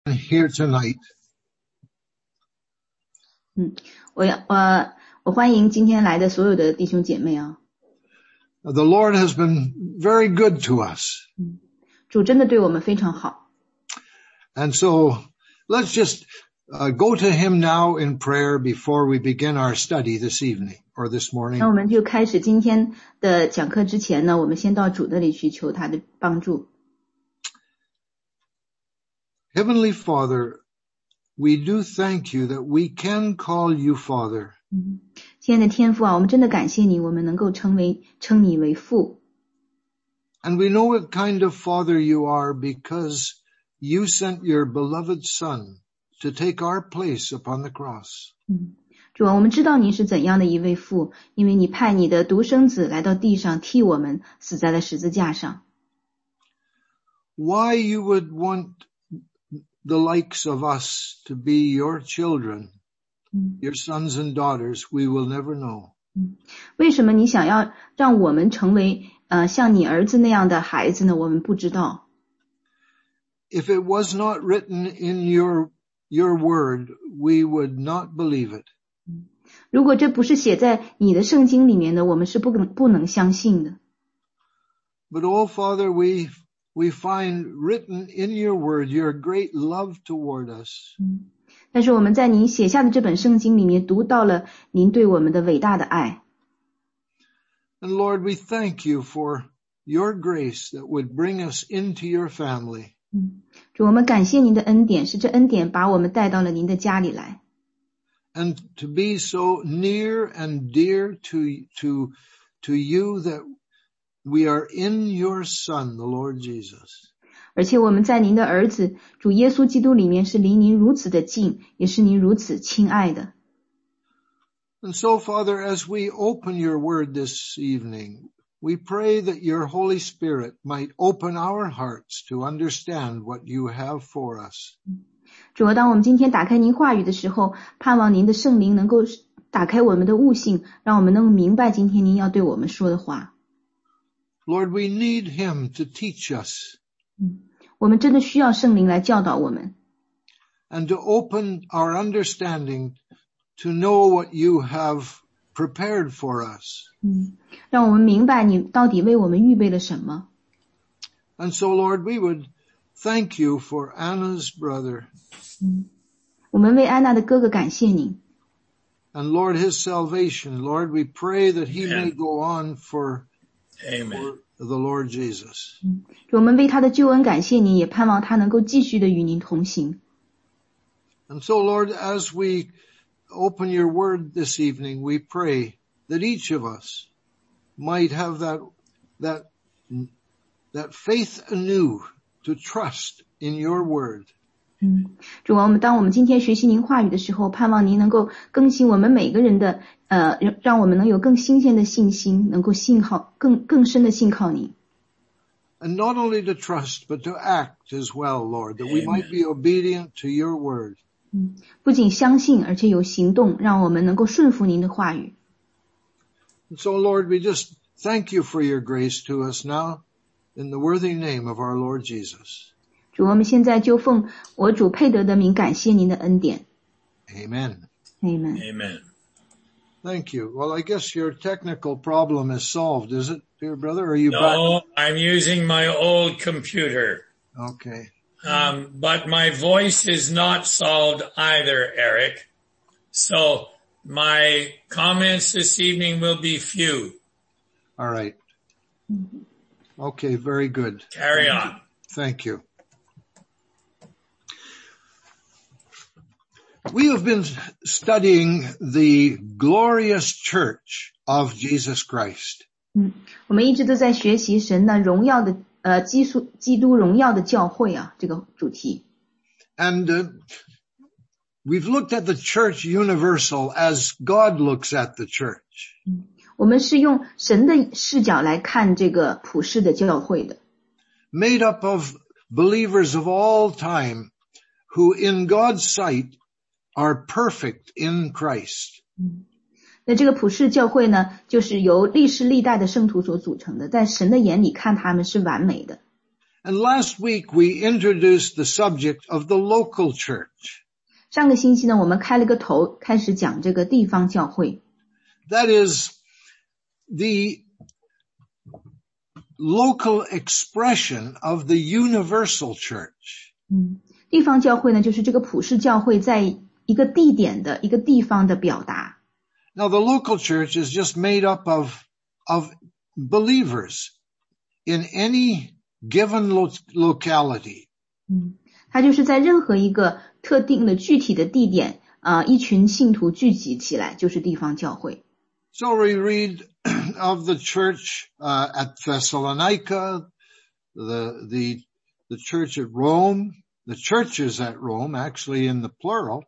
here tonight. 我欢迎今天来的所有的弟兄姐妹啊。 The Lord has been very good to us. 主真的对我们非常好。 And so let's just go to him now in prayer before we begin our study this evening or this morning. 那我们就开始今天的讲课之前呢，我们先到主那里去求他的帮助。 Heavenly Father, we do thank you that we can call you Father. 亲爱的天父啊，我们真的感谢你，我们能够称你为父。 And we know what kind of Father you are because you sent your beloved Son to take our place upon the cross. 主啊，我们知道你是怎样的一位父，因为你派你的独生子来到地上替我们死在了十字架上。 Why you would want the likes of us to be your children, your sons and daughters, we will never know. 为什么你想要让我们成为像你儿子那样的孩子呢？我们不知道。 If it was not written in your word, we would not believe it. 如果这不是写在你的圣经里面的，我们是不能相信的。 But oh Father, we find written in your word your great love toward us. 但是我们在您写下的这本圣经里面读到了您对我们的伟大的爱。 And Lord, we thank you for your grace that would bring us into your family. 主，我们感谢您的恩典，是这恩典把我们带到了您的家里来。 And to be so near and dear to you that we are in your Son, the Lord Jesus. 而且我们在您的儿子主耶稣基督里面是离您如此的近，也是您如此亲爱的。 And so, Father, as we open your word this evening, we pray that your Holy Spirit might open our hearts to understand what you have for us. 主啊，当我们今天打开您话语的时候，盼望您的圣灵能够打开我们的悟性，让我们能够明白今天您要对我们说的话。 Lord, we need him to teach us. 我们真的需要圣灵来教导我们。 And to open our understanding to know what you have prepared for us. 让我们明白你到底为我们预备了什么。 And so, Lord, we would thank you for Anna's brother. 我们为安娜的哥哥感谢你。 And Lord, his salvation, Lord, we pray that he may go on for the Lord Jesus. 我们为他的救恩感谢你，也盼望他能够继续的与您同行。 And so, Lord, as we open your word this evening, we pray that each of us might have that faith anew to trust in your word. 主啊，当我们今天学习您话语的时候，盼望您能够更新我们每个人的让我们能有更新鲜的信心，能够更深的信靠你。 And not only to trust, but to act as well, Lord, that we might be obedient to your word. 不仅相信，而且有行动，让我们能够顺服您的话语。 And so, Lord, we just thank you for your grace to us now in the worthy name of our Lord Jesus. 主，我们现在就奉我主配得的名感谢您的恩典。 Amen. Amen. Amen. Thank you. Well, I guess your technical problem is solved, is it, dear brother? Are you back? No, I'm using my old computer. Okay. But my voice is not solved either, Eric. So my comments this evening will be few. All right. Okay, very good. Carry on. Thank you. We have been studying the glorious church of Jesus Christ. 我们一直都在学习神的荣耀的基督荣耀的教会啊，这个主题。 And we've looked at the church universal as God looks at the church. 我们是用神的视角来看这个普世的教会的。 Made up of believers of all time who in God's sight are perfect in Christ. 那这个普世教会呢，就是由历世历代的圣徒所组成的，在神的眼里看他们是完美的。 And last week we introduced the subject of the local church. 上个星期呢，我们开了个头，开始讲这个地方教会。 That is the local expression of the universal church. 地方教会呢，就是这个普世教会在一个地点的一个地方的表达。 Now the local church is just made up of believers in any given locality. 它就是在任何一个特定的具体的地点，一群信徒聚集起来，就是地方教会。 So we read of the church at Thessalonica, the church at Rome, the churches at Rome, actually in the plural,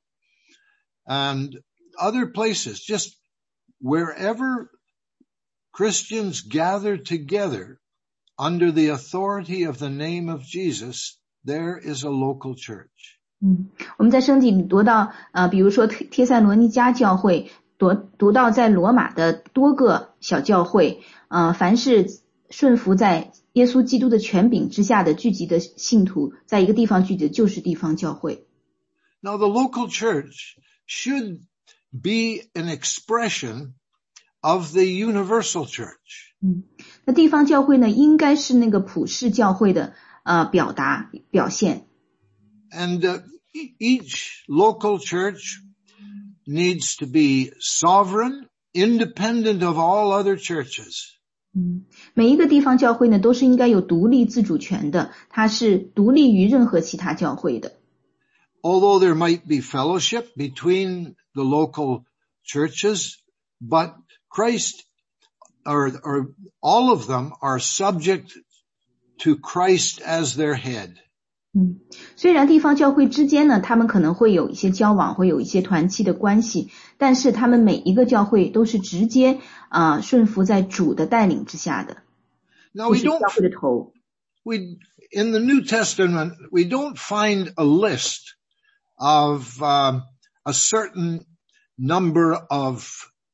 and other places, just wherever Christians gather together under the authority of the name of Jesus, there is a local church. 我们在圣经里读到比如说帖撒罗尼迦教会，读到在罗马的多个小教会，凡是顺服在耶稣基督的权柄之下的聚集的信徒，在一个地方聚集就是地方教会。 Now the local church should be an expression of the universal church. 那地方教会呢，应该是那个普世教会的表现。 And each local church needs to be sovereign, independent of all other churches. 每一个地方教会呢，都是应该有独立自主权的，它是独立于任何其他教会的。 Although there might be fellowship between the local churches, but Christ or all of them are subject to Christ as their head. 虽然地方教会之间呢，他们可能会有一些交往，会有一些团契的关系，但是他们每一个教会都是直接顺服在主的带领之下的。 Now we don't, 教会的头。 in the New Testament, we don't find a list of a certain number of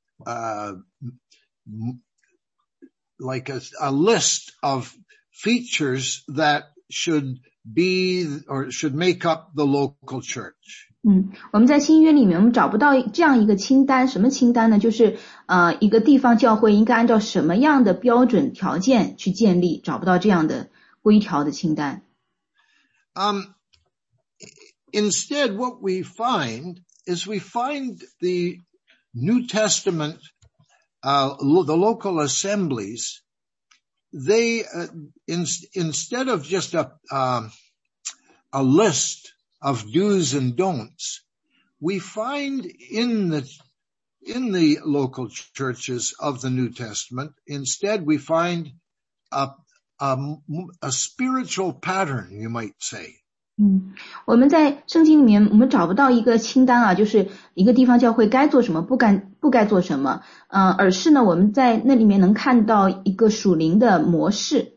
like a list of features that should be or should make up the local church. 我们在新约里面我们找不到这样一个清单，什么清单呢？就是一个地方教会应该按照什么样的标准条件去建立，找不到这样的规条的清单。 Instead, what we find is we find the New Testament, the local assemblies, they, instead of just a list of do's and don'ts, we find in the local churches of the New Testament, instead we find a spiritual pattern, you might say. 我们在圣经里面我们找不到一个清单就是一个地方教会该做什么，不该做什么，而是呢我们在那里面能看到一个属灵的模式。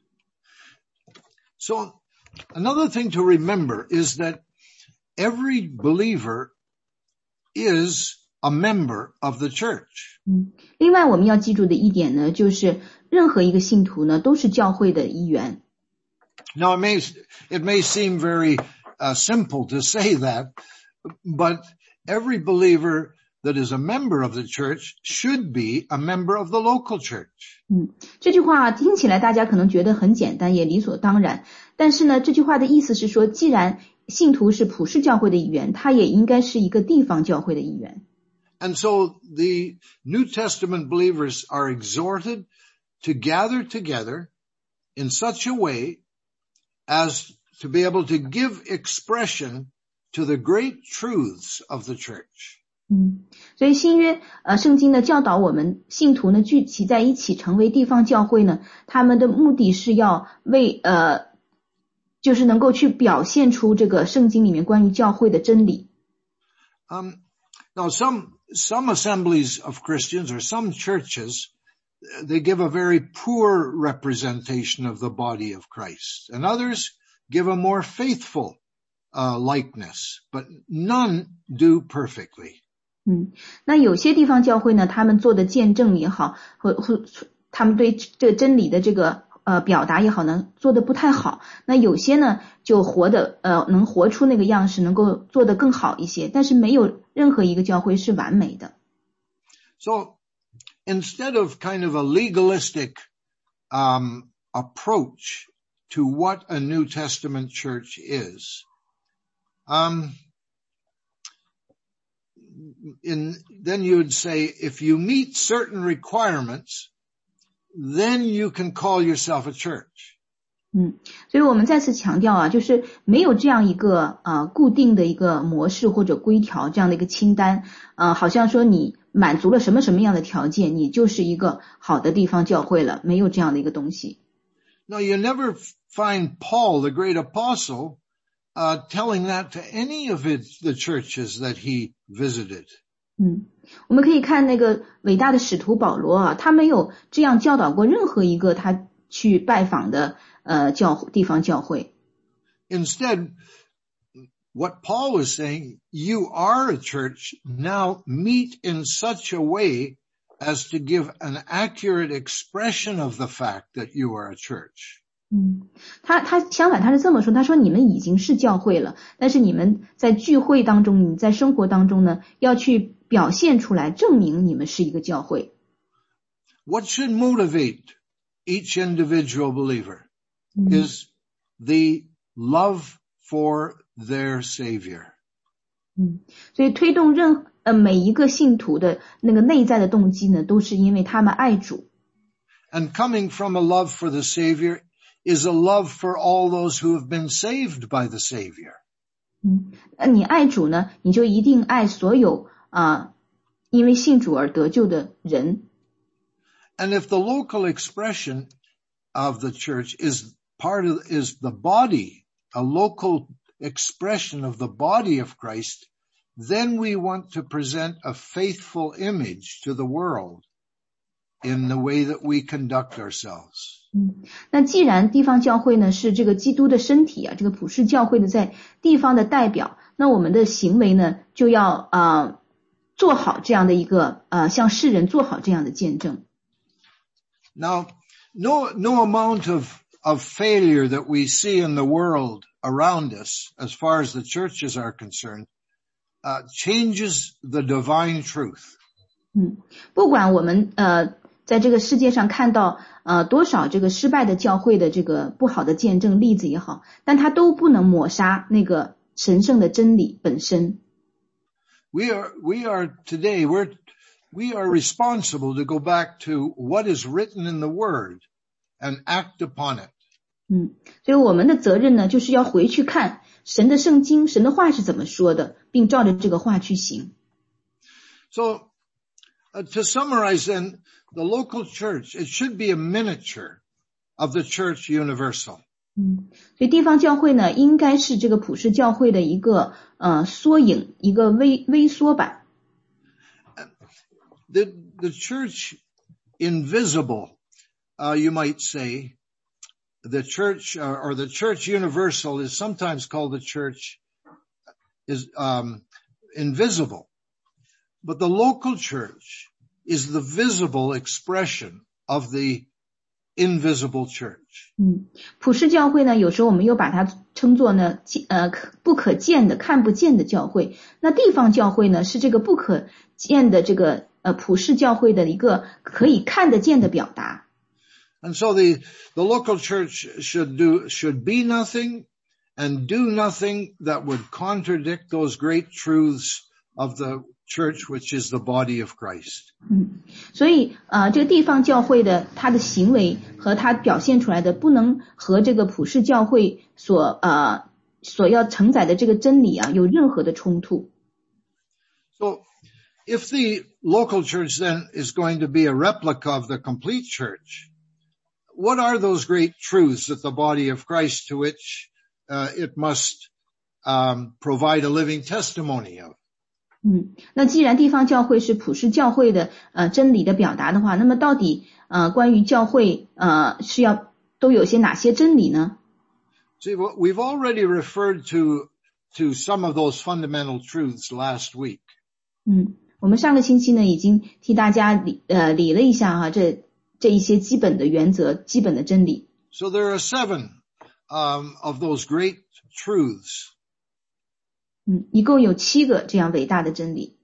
So another thing to remember is that every believer is a member of the church. 另外我们要记住的一点呢，就是任何一个信徒呢都是教会的一员。 Now it may seem very simple to say that, but every believer that is a member of the church should be a member of the local church. 这句话听起来大家可能觉得很简单，也理所当然。但是呢，这句话的意思是说，既然信徒是普世教会的一员，他也应该是一个地方教会的一员。 And so the New Testament believers are exhorted to gather together in such a way as to be able to give expression to the great truths of the church. 所以新约圣经呢教导我们信徒呢聚集在一起成为地方教会呢，他们的目的是要为就是能够去表现出这个圣经里面关于教会的真理。 Now some assemblies of Christians or some churches, they give a very poor representation of the body of Christ, and others give a more faithful likeness, but none do perfectly. 那有些地方教会呢，他们做的见证也好，或他们对这个真理的这个表达也好呢，做得不太好。那有些呢就能活出那个样式，能够做得更好一些，但是没有任何一个教会是完美的。 So instead of kind of a legalistic approach to what a New Testament church is, then you would say, if you meet certain requirements, then you can call yourself a church. 所以我们再次强调啊，就是没有这样一个固定的一个模式或者规条这样的一个清单，好像说你满足了什么什么样的条件，你就是一个好的地方教会了，没有这样的一个东西。 Now you never find Paul, the great apostle, telling that to any of the churches that he visited. 我们可以看那个伟大的使徒保罗啊，他没有这样教导过任何一个他去拜访的地方教会。 Instead, what Paul was saying, you are a church, now meet in such a way as to give an accurate expression of the fact that you are a church. 他相反他是这么说，他说你们已经是教会了，但是你们在聚会当中，你在生活当中呢，要去表现出来，证明你们是一个教会。 What should motivate each individual believer is the love for their Savior. 所以推动每一个信徒的那个内在的动机呢，都是因为他们爱主。 And coming from a love for the Savior is a love for all those who have been saved by the Savior. 你爱主呢，你就一定爱所有因为信主而得救的人。 And if the local expression of the church is the body, a local expression of the body of Christ, then we want to present a faithful image to the world in the way that we conduct ourselves. 那既然地方教会呢是这个基督的身体啊，这个普世教会的在地方的代表，那我们的行为呢就要做好这样的一个向世人做好这样的见证。 Now, no amount of failure that we see in the world around us, as far as the churches are concerned, changes the divine truth. 不管我们在这个世界上看到多少这个失败的教会的这个不好的见证例子也好，但它都不能抹杀那个神圣的真理本身。 We are today, we are responsible to go back to what is written in the Word and act upon it. 所以我们的责任呢，就是要回去看神的圣经，神的话是怎么说的，并照着这个话去行。 So, to summarize then, the local church, it should be a miniature of the church universal. 所以地方教会呢，应该是这个普世教会的一个缩影，一个微缩版。 The church invisible, you might say, the church or the church universal is sometimes called the church is invisible, but the local church is the visible expression of the invisible church. 普世教会呢，有时候我们又把它称作呢不可见的看不见的教会。那地方教会呢，是这个不可见的这个普世教会的一个可以看得见的表达。 And so the local church should be nothing and do nothing that would contradict those great truths of the church, which is the body of Christ. 所以这个地方教会的他的行为和他表现出来的不能和这个普世教会所要承载的这个真理啊有任何的冲突。 So if the local church then is going to be a replica of the complete church, what are those great truths that the body of Christ to which it must provide a living testimony of? 那既然地方教会是普世教会的真理的表达的话，那么到底关于教会都有些哪些真理呢？ See, we've already referred to some of those fundamental truths last week. 我们上个星期呢已经替大家理了一下这一些基本的原则、基本的真理。 So there are 7 of those great truths. 一共有7个这样伟大的真理。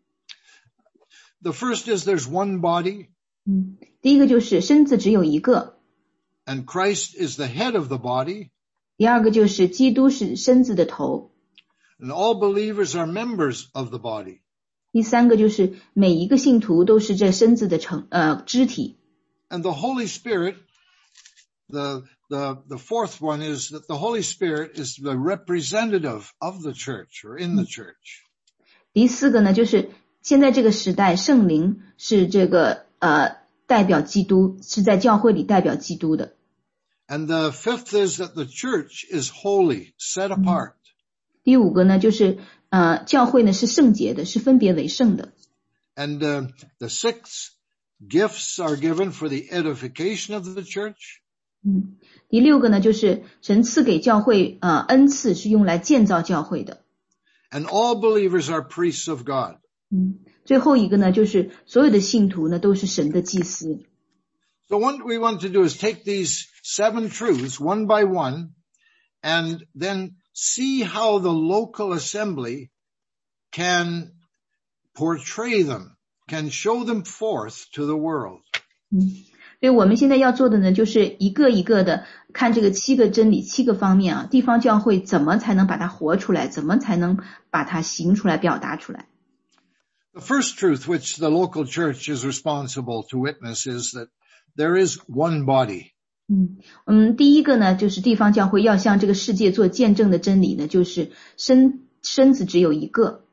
The first is there's one body. 第一个就是身子只有一个。 And Christ is the head of the body. 第二个就是基督是身子的头。 And all believers are members of the body. 第三个就是每一个信徒都是这身子的肢体。 And the Holy Spirit, the fourth one is that the Holy Spirit is the representative of the church or in the church. 第4个呢，就是现在这个时代，圣灵是这个代表基督，是在教会里代表基督的。 And the fifth is that the church is holy, set apart. 第5个呢，就是教会呢是圣洁的，是分别为圣的。 And the 6 gifts are given for the edification of the church. 第6个呢，就是神赐给教会恩赐是用来建造教会的。 And all believers are priests of God. 最后一个呢，就是所有的信徒呢都是神的祭司。 So what we want to do is take these 7 truths one by one and then see how the local assembly can portray them, can show them forth to the world. 所以我们现在要做的呢，就是一个一个的看这个7个真理7个方面啊，地方教会怎么才能把它活出来，怎么才能把它行出来表达出来。 The first truth which the local church is responsible to witness is that there is one body. 第一个呢，就是地方教会要向这个世界做见证的真理呢，就是身子只有一个。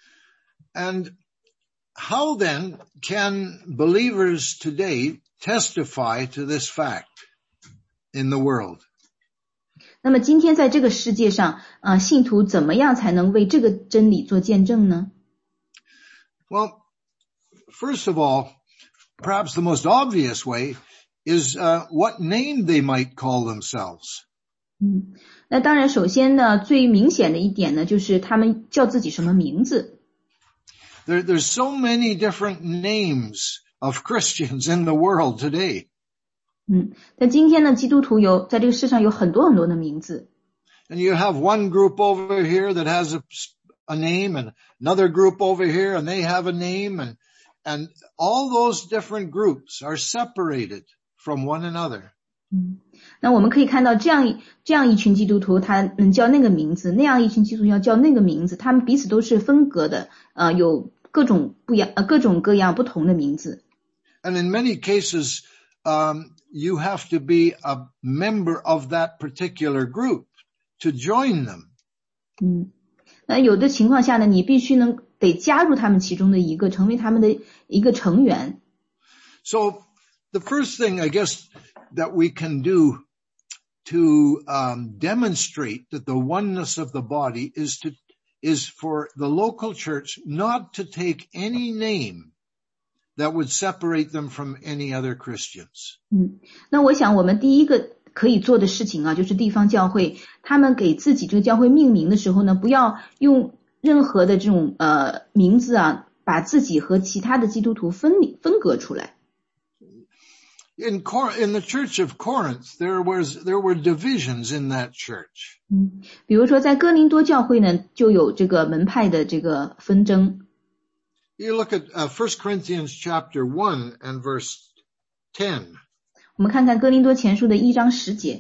And how then can believers today testify to this fact in the world? 那么今天在这个世界上信徒怎么样才能为这个真理做见证呢？ Well, first of all, perhaps the most obvious way is what name they might call themselves. 那当然首先呢，最明显的一点呢，就是他们叫自己什么名字。 There's so many different names of Christians in the world today. 但今天呢，基督徒在这个世上有很多很多的名字。 And you have one group over here that has a name and another group over here and they have a name and all those different groups are separated from one another. 那我们可以看到这样一群基督徒，他能叫那个名字，那样一群基督徒要叫那个名字，他们彼此都是分隔的，有各种各样不同的名字。 And in many cases, you have to be a member of that particular group to join them. 那有的情况下呢，你必须得加入他们其中的一个，成为他们的一个成員。 So the first thing I guess that we can do to demonstrate that the oneness of the body is for the local church not to take any name that would separate them from any other Christians. 那我想我们第一个可以做的事情啊，就是地方教会他们给自己这个教会命名的时候呢，不要用任何的这种名字啊，把自己和其他的基督徒分隔出来。 In the church of Corinth, there were divisions in that church. 比如说在哥林多教会呢，就有这个门派的这个纷争。 You look at 1 Corinthians chapter 1 and verse 10. 我们看看哥林多前书的1章10节。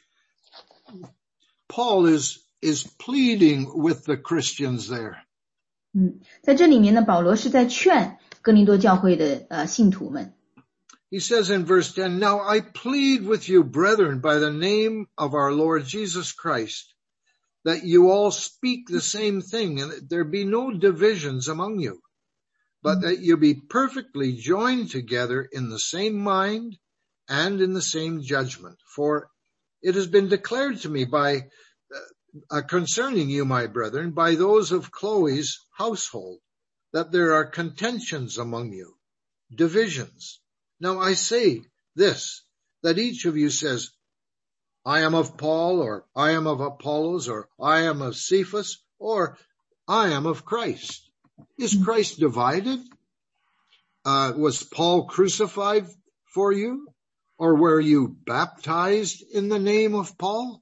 Paul is pleading with the Christians there. 在这里面呢，保罗是在劝哥林多教会的信徒们。 He says in verse 10, Now I plead with you, brethren, by the name of our Lord Jesus Christ, that you all speak the same thing, and that there be no divisions among you, but that you be perfectly joined together in the same mind and in the same judgment. For it has been declared to me concerning you, my brethren, by those of Chloe's household, that there are contentions among you, divisions. Now I say this, that each of you says, I am of Paul, or I am of Apollos, or I am of Cephas, or I am of Christ. Is Christ divided? Was Paul crucified for you? Or were you baptized in the name of Paul?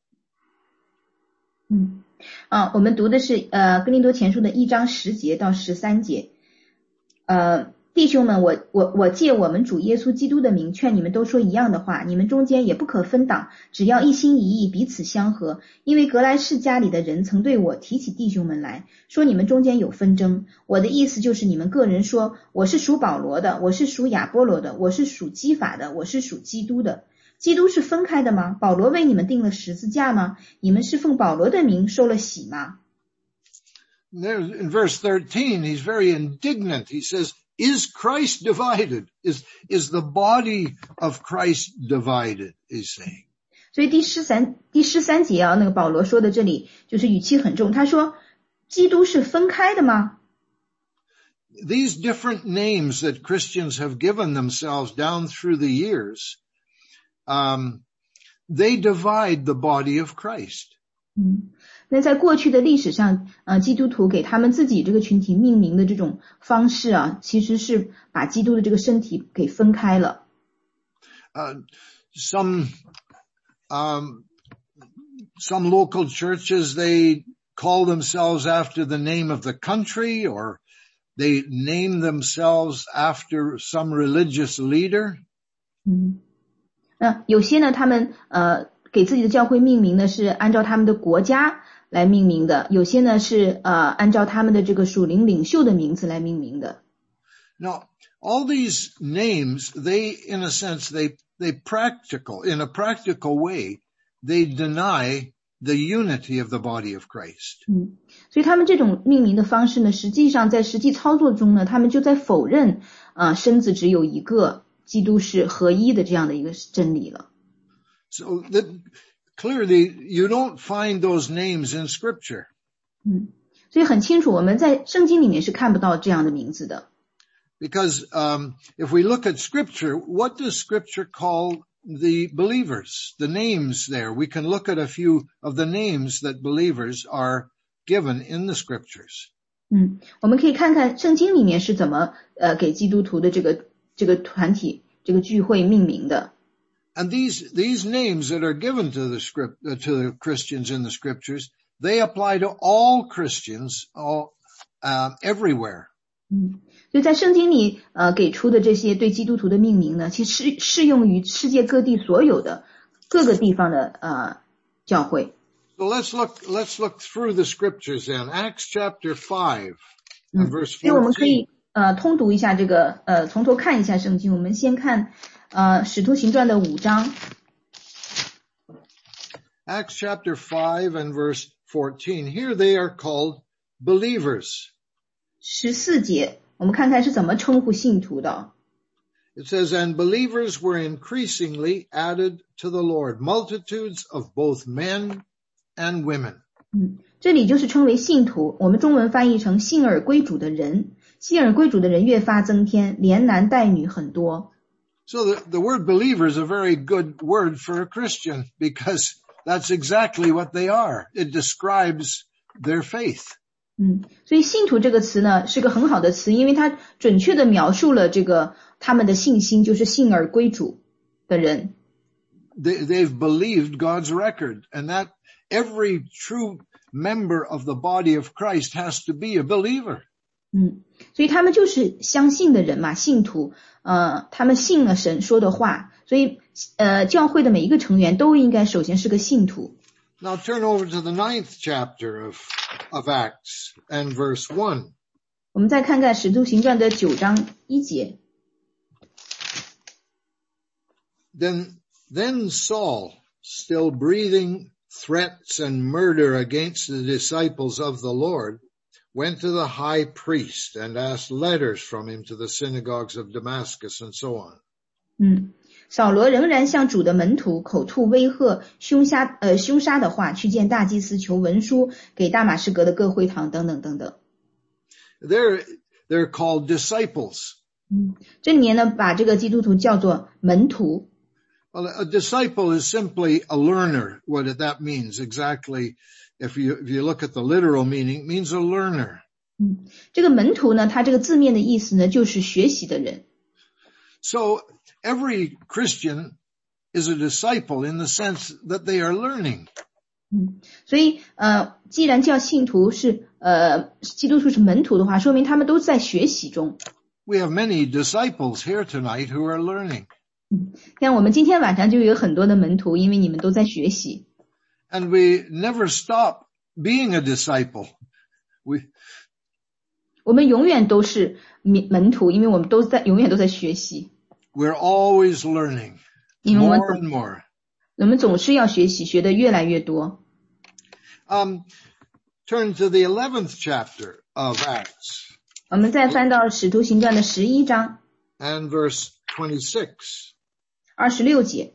我们读的是哥林多前书的1章10节到13节。弟兄们，我借我们主耶稣基督的名劝你们都说一样的话，你们中间也不可分党，只要一心一意，彼此相合。因为格莱士家里的人曾对我提起弟兄们来，说你们中间有纷争。我的意思就是你们个人说，我是属保罗的，我是属亚波罗的，我是属基法的，我是属基督的。基督是分开的吗？保罗为你们钉了十字架吗？你们是奉保罗的名受了洗吗？ There, in verse 13, he's very indignant. He says, is Christ divided? Is the body of Christ divided? He's saying. 所以第13节啊，那个保罗说的这里就是语气很重，他说基督是分开的吗？ These different names that Christians have given themselves down through the years, they divide the body of Christ. 那在过去的历史上，基督徒给他们自己这个群体命名的这种方式啊，其实是把基督的这个身体给分开了。 Some local churches, they call themselves after the name of the country, or they name themselves after some religious leader. 那有些呢，他们给自己的教会命名呢是按照他们的国家来命名的，有些呢是按照他们的这个属灵领袖的名字来命名的。 Now, all these names, they, in a sense, they in a practical way, they deny the unity of the body of Christ. 所以他们这种命名的方式呢，实际上在实际操作中呢，他们就在否认身子只有一个，基督是合一的这样的一个真理了。 So clearly, you don't find those names in Scripture. 所以很清楚，我们在圣经里面是看不到这样的名字的。 Because if we look at Scripture, what does Scripture call the believers? The names there. We can look at a few of the names that believers are given in the Scriptures. 我们可以看看圣经里面是怎么给基督徒的这个团体这个聚会命名的。 And these names that are given to the Christians in the Scriptures, they apply to all Christians, everywhere. 所以在圣经里给出的这些对基督徒的命名呢，其实适用于世界各地所有的各个地方的教会。 So let's look through the Scriptures then. Acts chapter 5 and verse 14. 所以我们可以通读一下这个从头看一下圣经。我们先看使徒行传的5章。 Acts chapter 5 and verse 14. Here they are called believers. 14节，我们看看是怎么称呼信徒的。 It says, and believers were increasingly added to the Lord, multitudes of both men and women. 这里就是称为信徒，我们中文翻译成信而归主的人，信而归主的人越发增添，连男带女很多。 So the word believer is a very good word for a Christian because that's exactly what they are. It describes their faith. 所以信徒这个词呢是个很好的词，因为它准确的描述了这个他们的信心，就是信而归主的人。 They've believed God's record, and that every true member of the body of Christ has to be a believer. 所以他们就是相信的人嘛，信徒，他们信了神说的话，所以教会的每一个成员都应该首先是个信徒。 Now turn over to the 9th chapter of Acts and verse 1. 我们再看看使徒行传的9章1节。 Then Saul, still breathing threats and murder against the disciples of the Lord, went to the high priest and asked letters from him to the synagogues of Damascus and so on. 扫罗仍然向主的门徒口吐威吓、凶杀的话，去见大祭司求文书，给大马士革的各会堂等等等等。 They're called disciples. 这里面呢，把这个基督徒叫做门徒。 Well, a disciple is simply a learner. What that means exactly, if you look at the literal meaning, it means a learner. 这个门徒呢，它这个字面的意思呢，就是学习的人。 So every Christian is a disciple in the sense that they are learning. 所以既然叫信徒是基督徒是门徒的话，说明他们都在学习中。 We have many disciples here tonight who are learning. 像我们今天晚上就有很多的门徒，因为你们都在学习。 And we never stop being a disciple. 我们永远都是门徒，因为我们永远都在学习。 We're always learning more and more. 我们总是要学习，学得越来越多。 Turn to the 11th chapter of Acts. 我们再翻到使徒行传的11章 and verse 26. 26节。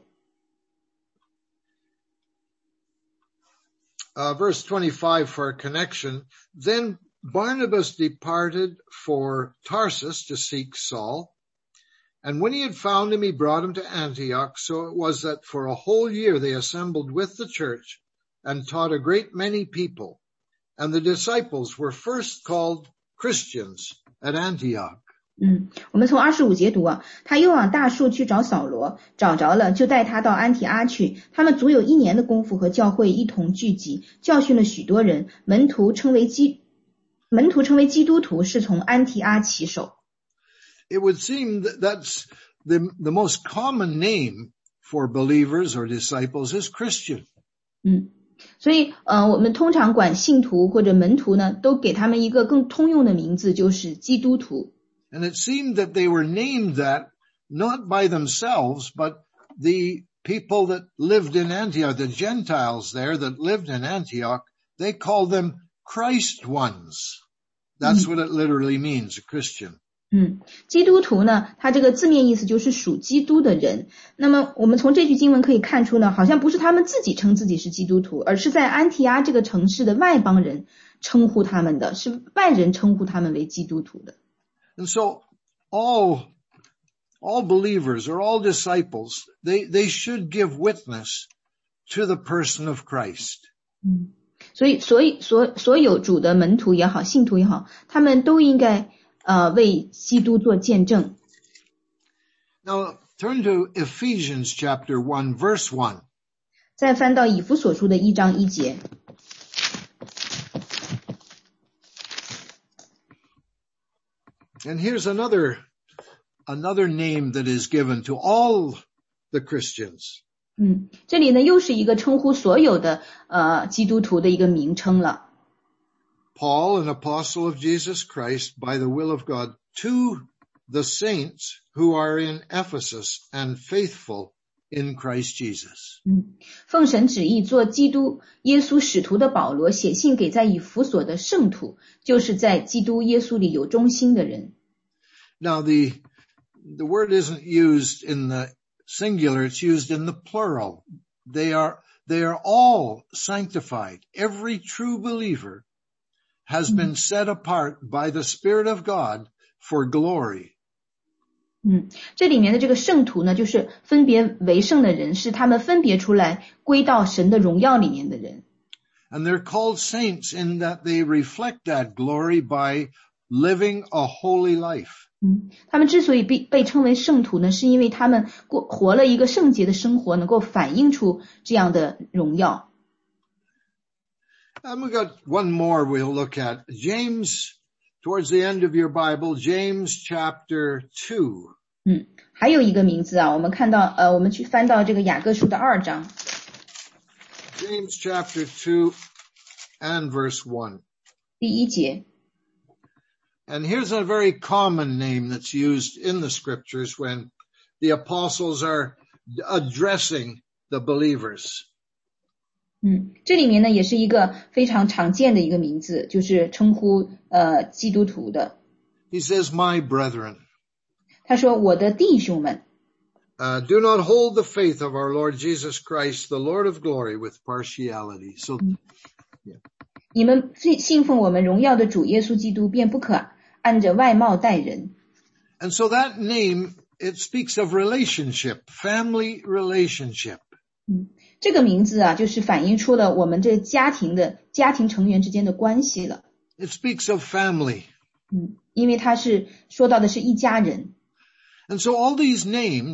Verse 25 for a connection. Then Barnabas departed for Tarsus to seek Saul. And when he had found him, he brought him to Antioch. So it was that for a whole year they assembled with the church and taught a great many people. And the disciples were first called Christians at Antioch. 我们从25节读啊，他又往大树去找扫罗，找着了，就带他到安提阿去。他们足有1年的功夫和教会一同聚集，教训了许多人。门徒称为基督徒，是从安提阿起手。 It would seem that that's the most common name for believers or disciples is Christian. 所以我们通常管信徒或者门徒呢，都给他们一个更通用的名字，就是基督徒。 And it seemed that they were named that not by themselves, but the people that lived in Antioch, the Gentiles there that lived in Antioch, they called them Christ ones. That's what it literally means, a Christian. 基督徒呢，它这个字面意思就是属基督的人。那么我们从这句经文可以看出呢，好像不是他们自己称自己是基督徒，而是在安提阿这个城市的外邦人称呼他们的，是外人称呼他们为基督徒的。 And so all believers or all disciples, they should give witness to the person of Christ. 所有主的门徒也好，信徒也好，他们都应该为基督做见证。 Now turn to Ephesians chapter 1 verse 1. 再翻到以弗所书的1章1节。 And here's another name that is given to all the Christians. 这里呢又是一个称呼所有的基督徒的一个名称了。 Paul, an apostle of Jesus Christ, by the will of God, to the saints who are in Ephesus and faithful in Christ Jesus. 奉神旨意做基督耶稣使徒的保罗写信给在以弗所的圣徒，就是在基督耶稣里有忠心的人。 Now the word isn't used in the singular, it's used in the plural. They are all sanctified. Every true believer has been set apart by the Spirit of God for glory. 这里面的这个圣徒呢，就是分别为圣的人，是他们分别出来归到神的荣耀里面的人。 And they're called saints in that they reflect that glory by living a holy life. 他们之所以被称为圣徒呢，是因为他们活了一个圣洁的生活，能够反映出这样的荣耀。 And we got one more we'll look at. James, towards the end of your Bible, James chapter 2. 还有一个名字啊，我们看到我们去翻到这个雅各书的2章。 James chapter 2 and verse 1. 第1节。 And here's a very common name that's used in the scriptures when the apostles are addressing the believers. 这里面呢也是一个非常常见的一个名字，就是称呼基督徒的。 He says, my brethren. 他说我的弟兄们。 Do not hold the faith of our Lord Jesus Christ, the Lord of glory, with partiality. So, yeah. 你们信奉我们荣耀的主耶稣基督，便不可按着外貌待人。 And so that name, it speaks of relationship, family relationship. 这个名字啊，就是反映出了我们这家庭成员之间的关系了。 It speaks of family. 因为它是说到的是一家人。 And so all these names,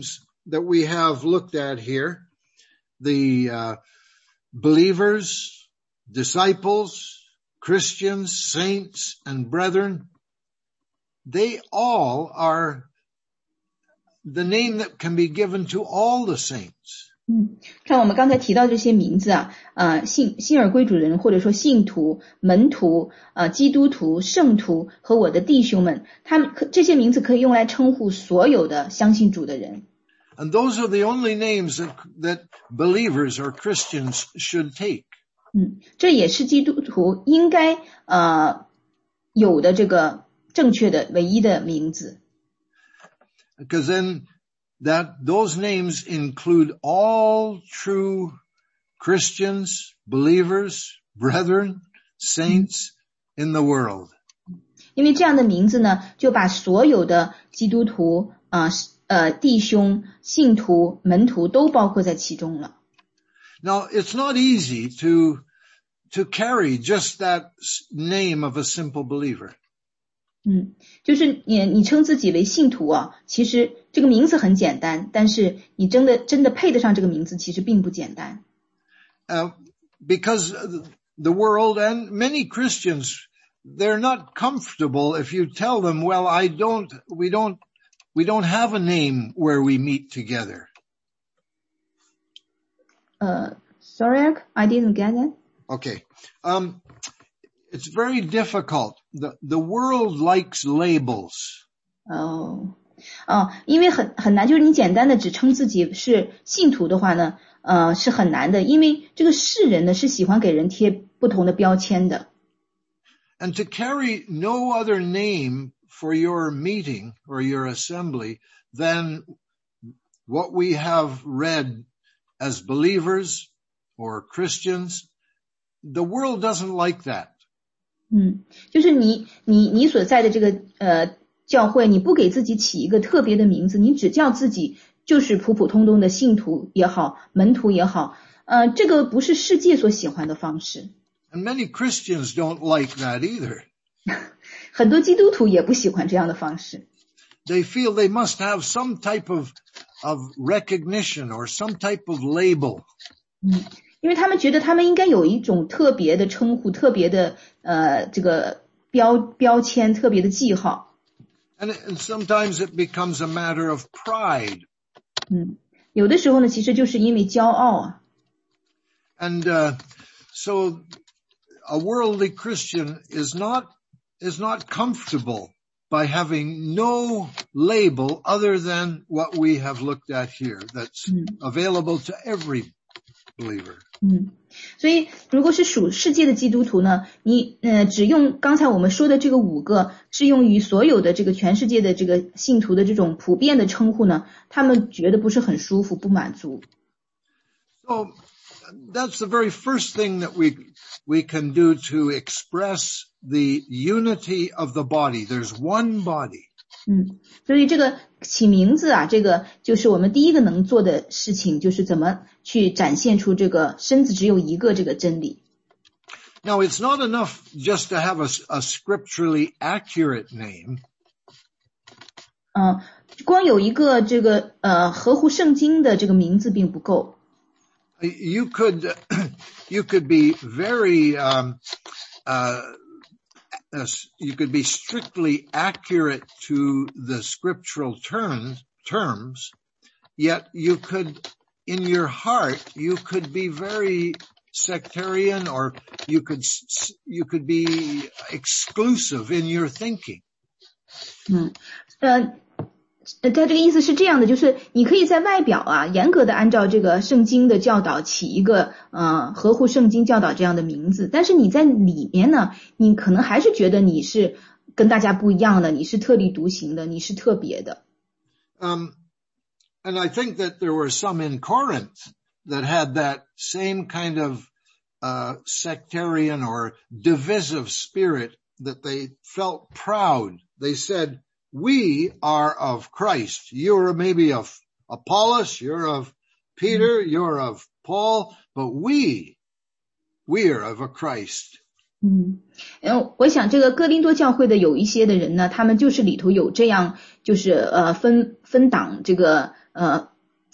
that we have looked at here, the believers, disciples, Christians, saints, and brethren, they all are the name that can be given to all the saints. 看我们刚才提到这些名字啊，信而归主人，或者说信徒、门徒、基督徒、圣徒和我的弟兄们，这些名字可以用来称呼所有的相信主的人。 And those are the only names that believers or Christians should take. 这也是基督徒应该有的这个正确的唯一的名字。 Because then those names include all true Christians, believers, brethren, saints in the world. 因为这样的名字呢，就把所有的基督徒弟兄、信徒、门徒都包括在其中了。 Now, it's not easy to carry just that name of a simple believer. 就是你称自己为信徒啊，其实这个名字很简单，但是你真的配得上这个名字，其实并不简单。 Because the world and many Christians, they're not comfortable if you tell them, well, we don't have a name where we meet together. Sorry, I didn't get it. Okay. It's very difficult. The world likes labels. 因为很难，就是你简单的只称自己是信徒的话呢，是很难的，因为这个世人呢是喜欢给人贴不同的标签的。 And to carry no other name for your meeting or your assembly than what we have read as believers or Christians, the world doesn't like that. 就是你所在的这个教会，你不给自己起一个特别的名字，你只叫自己就是普普通通的信徒也好，门徒也好，这个不是世界所喜欢的方式。 And many Christians don't like that either. 很多基督徒也不喜欢这样的方式。 They feel they must have some type of recognition or some type of label. 因为他们觉得他们应该有一种特别的称呼，特别的这个标签，特别的记号。 And sometimes it becomes a matter of pride. 有的时候呢，其实就是因为骄傲啊。 And so a worldly Christian is not comfortable by having no label other than what we have looked at here that's available to every believer. 所以如果是属世界的基督徒呢，你只用刚才我们说的这个5个适用于所有的这个全世界的这个信徒的这种普遍的称呼呢，他们觉得不是很舒服，不满足。 So that's the very first thing that we can do to express the unity of the body. There's one body. 所以这个起名字啊，这个就是我们第一个能做的事情，就是怎么去展现出这个身子只有一个这个真理。 Now, it's not enough just to have a scripturally accurate name. 光有一个这个合乎圣经的这个名字并不够。 You could be very you could be strictly accurate to the scriptural terms, yet you could, in your heart, you could be very sectarian, or you could be exclusive in your thinking. 他这个意思是这样的，就是你可以在外表啊严格的按照这个圣经的教导起一个合乎圣经教导这样的名字，但是你在里面呢，你可能还是觉得你是跟大家不一样的，你是特立独行的，你是特别的。 And I think that there were some in Corinth that had that same kind of sectarian or divisive spirit, that they felt proud. They said, we are of Christ. You're maybe of Apollos, you're of Peter, you're of Paul, but we are of a Christ. 我想这个哥林多教会的有一些的人呢，他们就是里头有这样，就是分党这个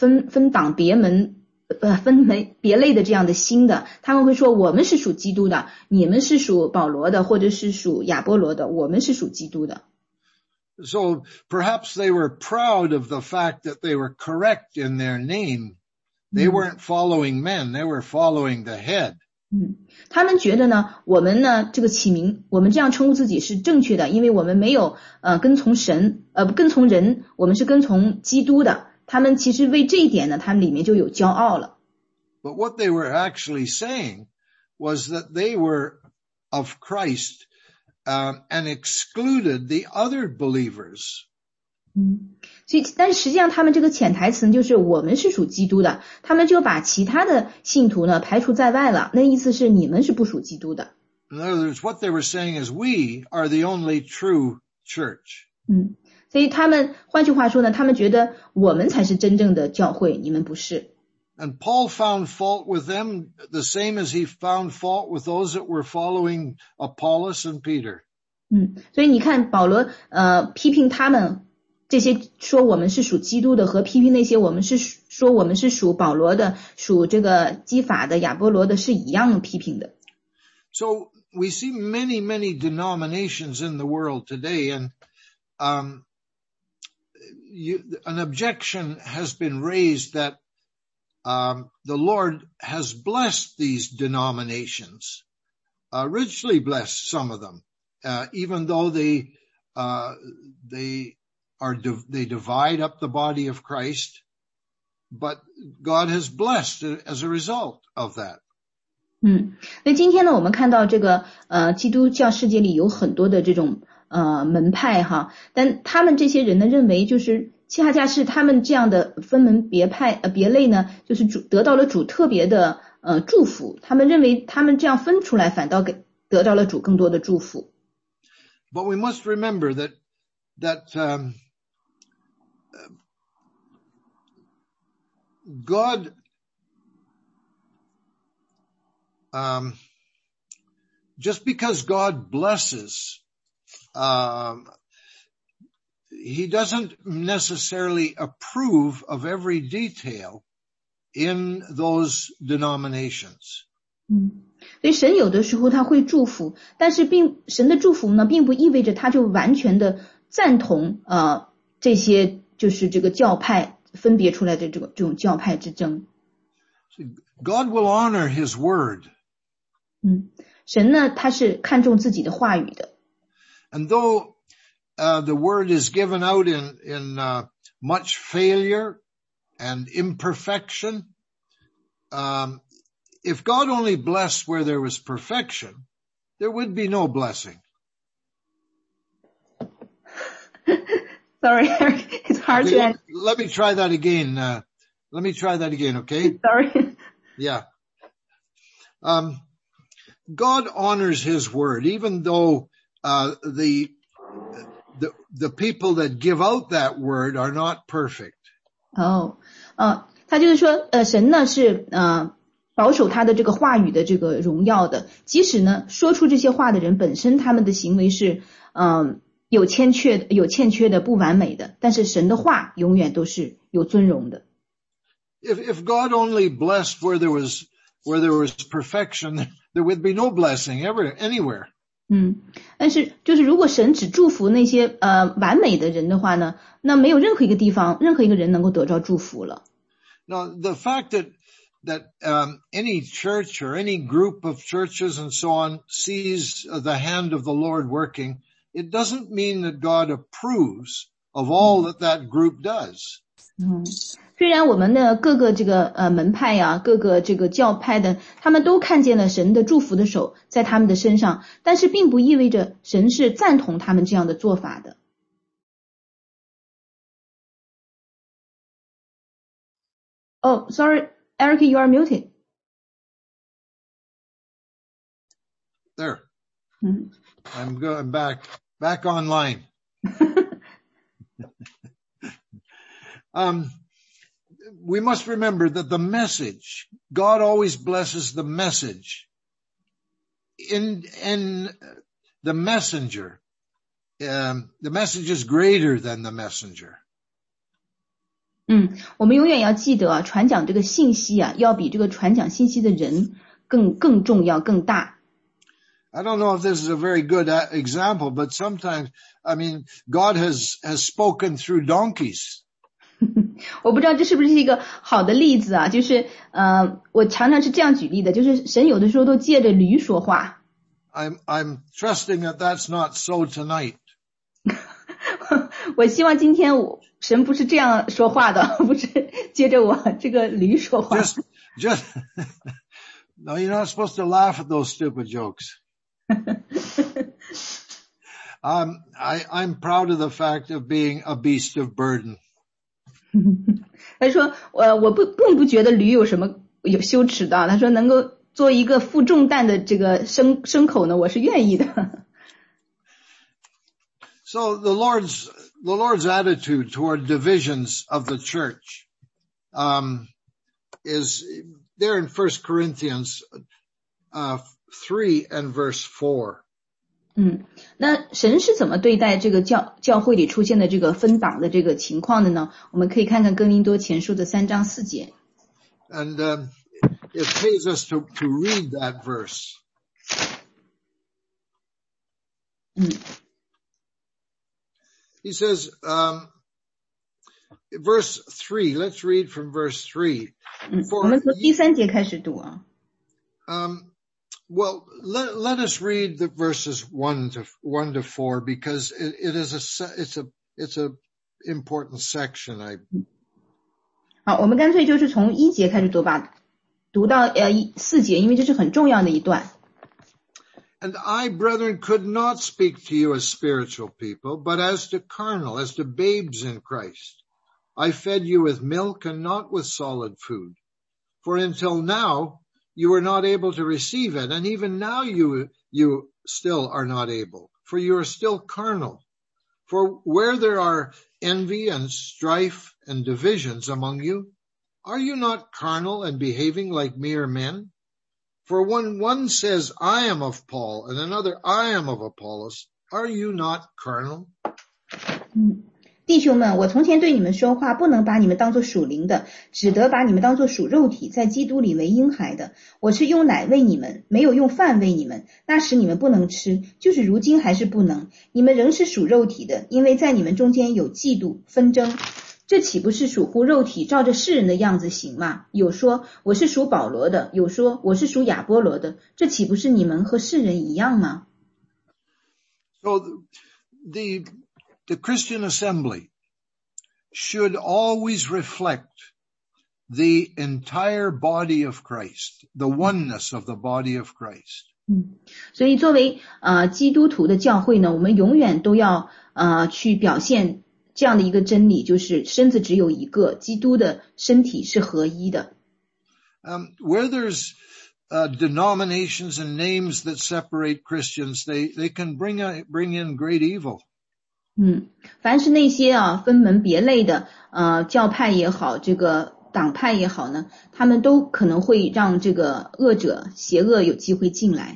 分党别门别类的这样的心的，他们会说我们是属基督的，你们是属保罗的，或者是属亚波罗的，我们是属基督的。 So perhaps they were proud of the fact that they were correct in their name. They weren't following men, they were following the head. 他们觉得呢，我们呢这个起名，我们这样称呼自己是正确的，因为我们没有跟从神，不跟从人，我们是跟从基督的。他们其实为这一点呢，他们里面就有骄傲了。 But what they were actually saying was that they were of Christ, and excluded the other believers. 所以，但是实际上他们这个潜台词就是我们是属基督的，他们就把其他的信徒呢排除在外了。那意思是你们是不属基督的。 In other words, what they were saying is we are the only true church. 所以他们换句话说呢，他们觉得我们才是真正的教会，你们不是。 And Paul found fault with them the same as he found fault with those that were following Apollos and Peter. 所以你看保罗批评他们这些说我们是属基督的，和批评那些我们是说我们是属保罗的，属这个基法的、亚波罗的是一样批评的。 So we see many, many denominations in the world today, and an objection has been raised that the Lord has blessed these denominations, richly blessed some of them, even though they divide up the body of Christ, but God has blessed as a result of that. 那今天呢，我们看到这个基督教世界里有很多的这种门派哈，但他们这些人呢认为就是恰恰是他们这样的分门别类呢，就是得到了主特别的祝福，他们认为他们这样分出来反倒得到了主更多的祝福。 But we must remember that God just because God blesses, he doesn't necessarily approve of every detail in those denominations. 所以神有的时候他会祝福，但是神的祝福呢，并不意味着他就完全的赞同这些就是这个教派分别出来的这种教派之争。 God will honor his word. 神呢，他是看重自己的话语的。 And though the word is given out in much failure and imperfection, if God only blessed where there was perfection, there would be no blessing. Sorry, it's hard to. Let me try that again. Okay? Sorry. Yeah. God honors his word, even though the people that give out that word are not perfect. 他就是说神呢是保守他的这个话语的这个荣耀的，即使呢说出这些话的人本身他们的行为是有欠缺的不完美的，但是神的话永远都是有尊荣的。 If God only blessed where there was perfection, there would be no blessing anywhere. 但是就是如果神只祝福那些完美的人的话呢，那没有任何一个地方任何一个人能够得着祝福了。 Now the fact that any church or any group of churches and so on sees the hand of the Lord working, it doesn't mean that God approves of all that group does. 虽然我们的各个这个门派呀，各个这个教派的，他们都看见了神的祝福的手在他们的身上，但是并不意味着神是赞同他们这样的做法的。Oh, sorry, Eric, you are muted. There. I'm good. I'm back online. We must remember that the message, God always blesses the message. In the messenger, the message is greater than the messenger. 我们永远要记得啊，传讲这个信息啊，要比这个传讲信息的人更重要、更大。 I don't know if this is a very good example, but sometimes, I mean, God has spoken through donkeys. 我不知道这是不是一个好的例子啊，就是我常常是这样举例的，就是神有的时候都借着驴说话。 I'm trusting that that's not so tonight. 我希望今天神不是这样说话的，不是接着我这个驴说话。 Just no, you're not supposed to laugh at those stupid jokes. I'm proud of the fact of being a beast of burden. 他说我并不觉得驴有什么有羞耻的，他说能够做一个负重担的这个牲口呢，我是愿意的。 So the Lord's attitude toward divisions of the church is there in 1 Corinthians 3 and verse 4. 那神是怎么对待这个教会里出现的这个分党的这个情况的呢？我们可以看看哥林多前书的3章4节。 And it pays us to read that verse. He says, verse 3, let's read from verse 3. 我们从第3节开始读啊。 Well, let us read the verses 1 to 4 because it's a important section. 好，我们干脆就是从1节开始读吧，读到4节，因为这是很重要的一段。 And I, brethren, could not speak to you as spiritual people, but as to carnal, as to babes in Christ. I fed you with milk and not with solid food. For until now, you were not able to receive it, and even now you still are not able, for you are still carnal. For where there are envy and strife and divisions among you, are you not carnal and behaving like mere men? For when one says, I am of Paul, and another, I am of Apollos, are you not carnal? 弟兄们，我从前对你们说话，不能把你们当作属灵的，只得把你们当作属肉体，在基督里为婴孩的。我是用奶喂你们，没有用饭喂你们，那时你们不能吃，就是如今还是不能。你们仍是属肉体的，因为在你们中间有嫉妒纷争，这岂不是属乎肉体，照着世人的样子行吗？有说我是属保罗的，有说我是属亚波罗的，这岂不是你们和世人一样吗？ So the Christian assembly should always reflect the entire body of Christ, the oneness of the body of Christ. 所以作为基督徒的教会呢，我们永远都要去表现这样的一个真理，就是身子只有一个，基督的身体是合一的。 Where there's denominations and names that separate Christians, they can bring in great evil. 凡是那些分门别类的教派也好，这个党派也好呢，他们都可能会让这个恶者邪恶有机会进来。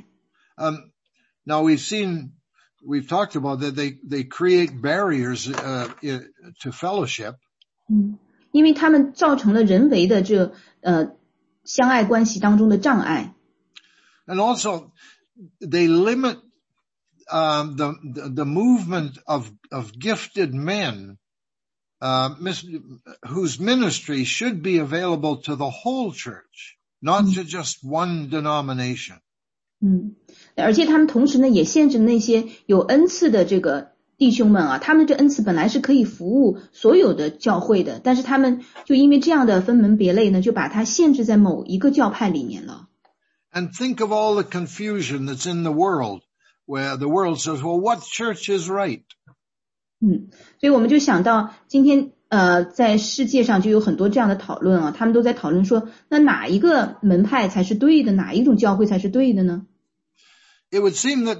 Now we've talked about that they create barriers to fellowship. 因为他们造成了人为的这相爱关系当中的障碍。 And also they limit the movement of gifted men whose ministry should be available to the whole church, not to just one denomination. 而且他们同时呢也限制那些有恩赐的这个弟兄们啊，他们这恩赐本来是可以服务所有的教会的，但是他们就因为这样的分门别类呢，就把它限制在某一个教派里面了。 And think of all the confusion that's in the world, where the world says, well, what church is right? 所以我们就想到今天在世界上就有很多这样的讨论啊，他们都在讨论说，那哪一个门派才是对的，哪一种教会才是对的呢？ It would seem that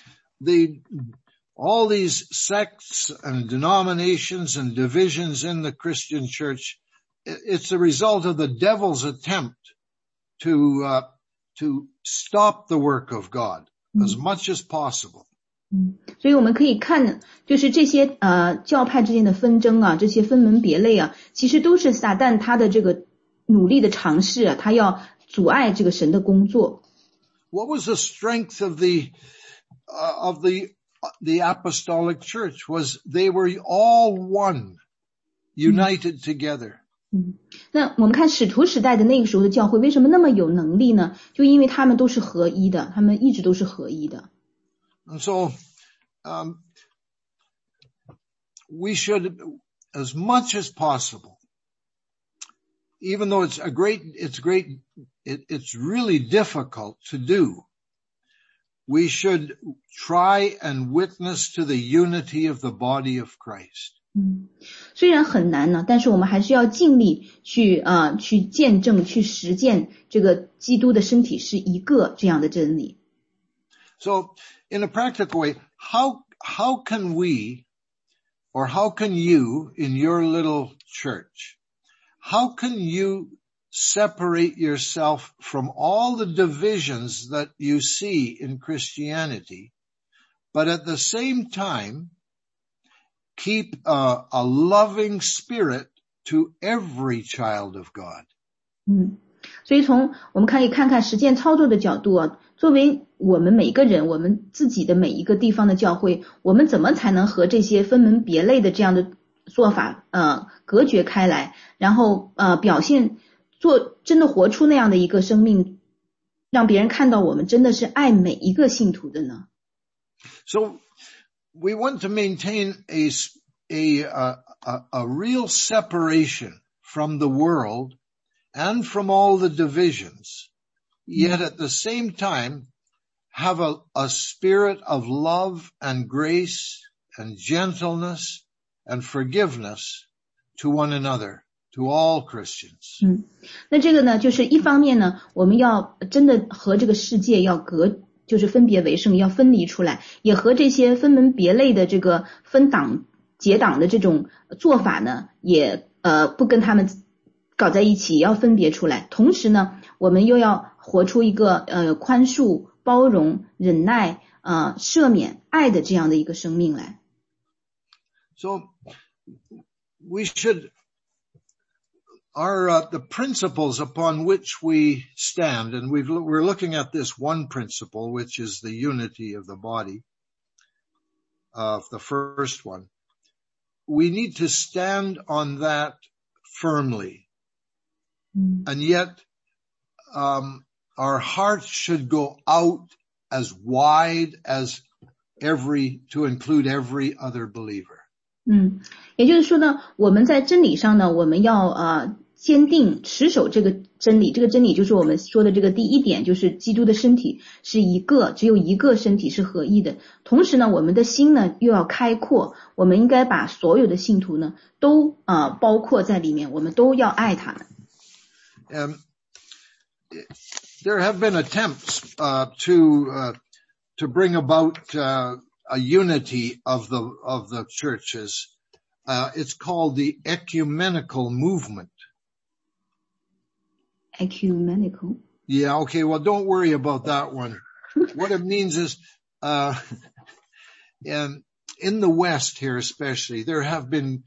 all these sects and denominations and divisions in the Christian church, it's a result of the devil's attempt to stop the work of God as much as possible. 所以我们可以看，就是这些教派之间的纷争啊，这些分门别类啊，其实都是撒旦他的这个努力的尝试啊，他要阻碍这个神的工作。 What was the strength of the apostolic church? Was they were all one, united together. 那我们看使徒时代的那个时候的教会为什么那么有能力呢？就因为他们都是合一的，他们一直都是合一的。 And so, we should, as much as possible, even though it's really difficult to do, we should try and witness to the unity of the body of Christ. 虽然很难呢，但是我们还是要尽力去见证、去实践这个基督的身体是一个这样的真理。 So, in a practical way, how can we, or how can you in your little church, how can you separate yourself from all the divisions that you see in Christianity, but at the same time, keep a loving spirit to every child of God? 所以从我们可以看看实践操作的角度啊，作为我们每个人，我们自己的每一个地方的教会，我们怎么才能和这些分门别类的这样的做法隔绝开来，然后表现真的活出那样的一个生命，让别人看到我们真的是爱每一个信徒的呢？ So we want to maintain a real separation from the world and from all the divisions, yet at the same time have a spirit of love and grace and gentleness and forgiveness to one another, to all Christians. 那这个呢，就是一方面呢，我们要真的和这个世界要就是分别为圣，要分离出来，也和这些分门别类的这个结党的这种做法呢，也不跟他们搞在一起，要分别出来。同时呢，我们又要活出一个宽恕、包容、忍耐、赦免、爱的这样的一个生命来。 So we should the principles upon which we stand, and we're looking at this one principle, which is the unity of the body, of the first one. We need to stand on that firmly. And yet, our hearts should go out as wide as to include every other believer. 也就是说呢，我们在真理上呢，我们要坚定持守这个真理。这个真理就是我们说的这个第一点，就是基督的身体是一个，只有一个身体是合一的。同时呢，我们的心呢又要开阔，我们应该把所有的信徒呢都包括在里面，我们都要爱他们。 There have been attempts to bring about a unity of the churches. It's called the ecumenical movement. Ecumenical? Yeah, okay, well don't worry about that one. What it means is, in the West here especially, there have been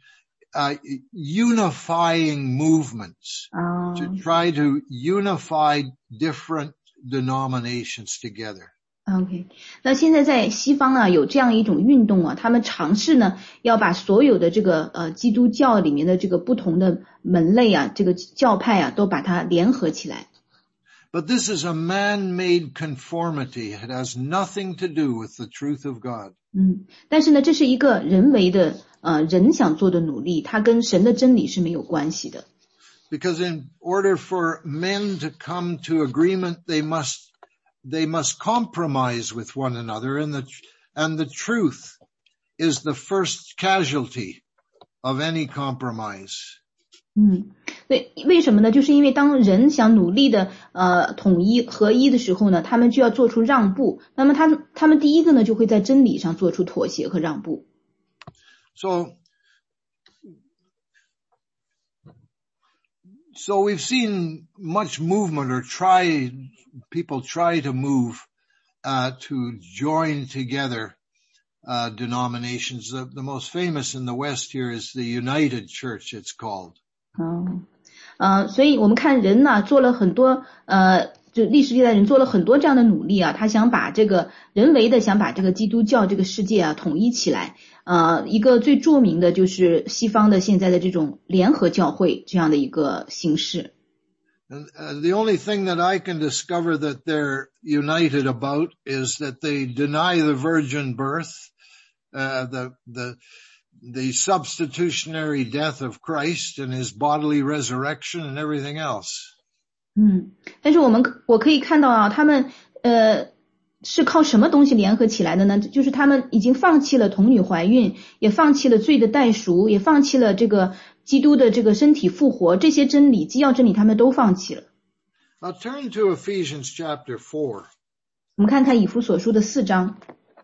unifying movements to try to unify different denominations together. OK， 那现在在西方啊有这样一种运动啊，他们尝试呢要把所有的这个基督教里面的这个不同的门类啊，这个教派啊都把它联合起来。 But this is a man-made conformity. It has nothing to do with the truth of God. 但是呢，这是一个人为的人想做的努力，它跟神的真理是没有关系的。 Because in order for men to come to agreement, they must compromise with one another, and the truth is the first casualty of any compromise. 对，为什么呢？就是因为当人想努力的统一合一的时候呢，他们就要做出让步。那么他们第一个呢，就会在真理上做出妥协和让步。 So we've seen much movement or people try to move to join together denominations. The most famous in the West here is the United Church, it's called. 所以我们看人呢做了很多就历史历代人做了很多这样的努力啊，他想把这个人为的想把这个基督教这个世界啊统一起来。一个最著名的就是西方的现在的这种联合教会这样的一个形式。 And the only thing that I can discover that they're united about is that they deny the virgin birth, the substitutionary death of Christ and his bodily resurrection and everything else. 但是我可以看到啊，他们是靠什么东西联合起来的呢？就是他们已经放弃了童女怀孕，也放弃了罪的代赎，也放弃了这个基督的这个身体复活，这些真理，基要真理他们都放弃了。 Now turn to Ephesians chapter 4. 我们看看以弗所书的4章。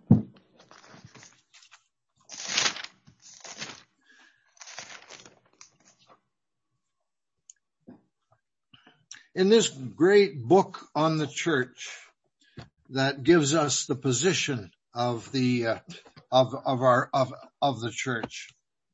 In this great book on the church that gives us the position of the church,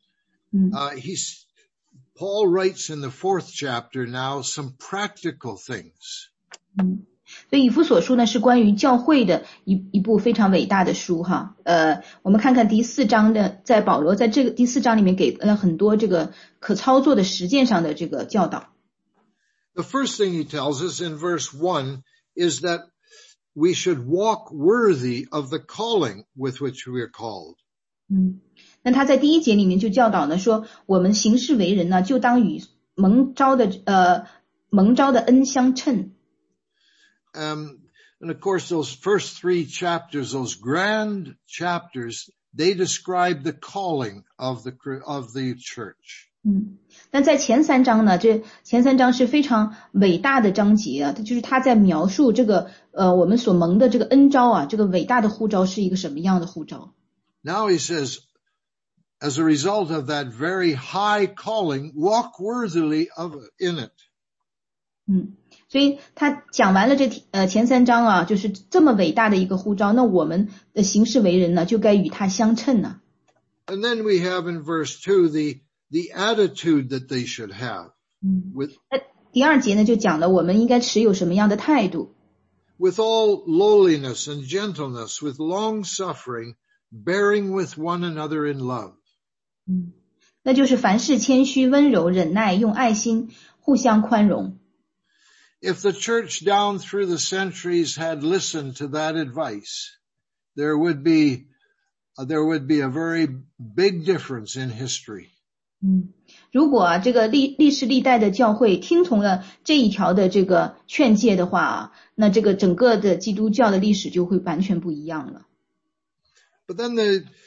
Paul writes in the 4th chapter now some practical things. 所以以弗所书呢是关于教会的一部非常伟大的书哈。我们看看第4章的，在保罗在这个第4章里面给了很多这个可操作的实践上的这个教导。 The first thing he tells us in verse 1 is that we should walk worthy of the calling with which we are called. 那他在第1节里面就教导呢说，我们行事为人呢就当与蒙召的恩相称。 And of course those first 3 chapters, those grand chapters, they describe the calling of the church. 但在前3章呢，这前3章是非常伟大的章节啊，就是他在描述这个我们所蒙的这个恩召啊，这个伟大的呼召是一个什么样的呼召。 Now he says, as a result of that very high calling, walk worthily in it. 所以他讲完了这前3章啊，就是这么伟大的一个呼召，那我们的行事为人呢，就该与他相称呢。 And then we have in verse 2 the attitude that they should have. 第2节呢就讲了我们应该持有什么样的态度。 With all lowliness and gentleness, with long suffering, bearing with one another in love. 那就是凡事谦虚、温柔、忍耐，用爱心互相宽容。 If the church down through the centuries had listened to that advice, there would be a very big difference in history. 如果这个历世历代的教会听从了这一条的这个劝诫的话，那这个整个的基督教的历史就会完全不一样了。 But then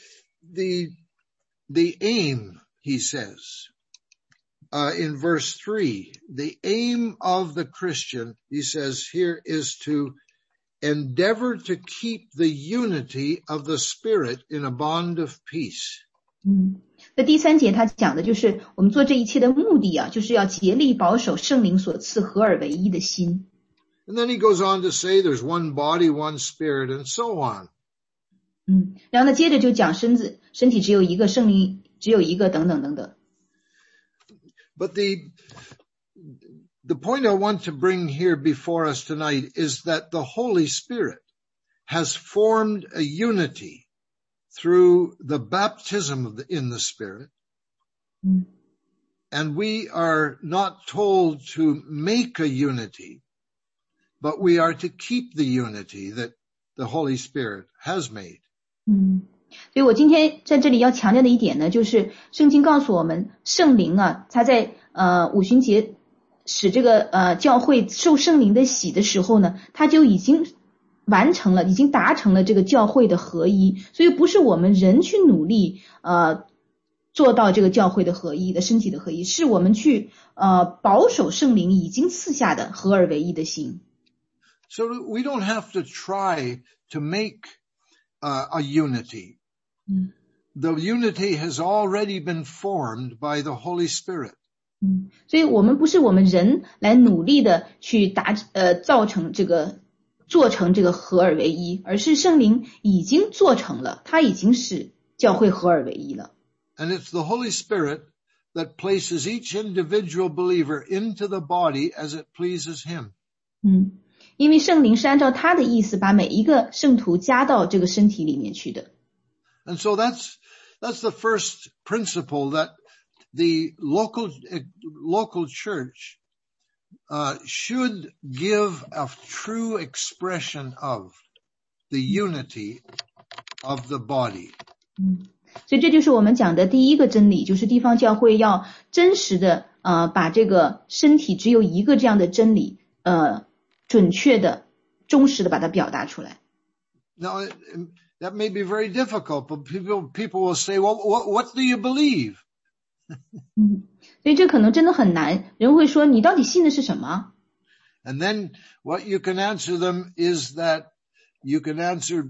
the aim, he says, in verse 3, the aim of the Christian, he says here, is to endeavor to keep the unity of the Spirit in a bond of peace. 那第3节他讲的就是我们做这一切的目的啊，就是要竭力保守圣灵所赐合而为一的心。 And then he goes on to say there's one body, one spirit, and so on. 然后呢接着就讲身体只有一个，圣灵只有一个，等等等等。 But the point I want to bring here before us tonight is that the Holy Spirit has formed a unity through the baptism in the Spirit. And we are not told to make a unity, but we are to keep the unity that the Holy Spirit has made. 所以我今天在这里要强调的一点呢，就是圣经告诉我们，圣灵啊，他在五旬节使这个教会受圣灵的洗的时候呢，他就已经完成了，已经达成了这个教会的合一。所以不是我们人去努力做到这个教会的合一的身体的合一，是我们去保守圣灵已经赐下的合而为一的心。 So we don't have to try to make a unity. The unity has already been formed by the Holy Spirit. 所以我们不是我们人来努力的去造成这个做成这个合而为一，而是圣灵已经做成了，他已经使教会合而为一了。 And it's the Holy Spirit that places each individual believer into the body as it pleases him. 因为圣灵是按照他的意思把每一个圣徒加到这个身体里面去的。 And so that's the first principle that the local church should give a true expression of the unity of the body. 所以这就是我们讲的第一个真理，就是地方教会要真实的把这个身体只有一个这样的真理准确的忠实的把它表达出来。 Now that may be very difficult, but people will say, well, what do you believe? 所以这可能真的很难，人会说你到底信的是什么？ And then what you can answer them is that you can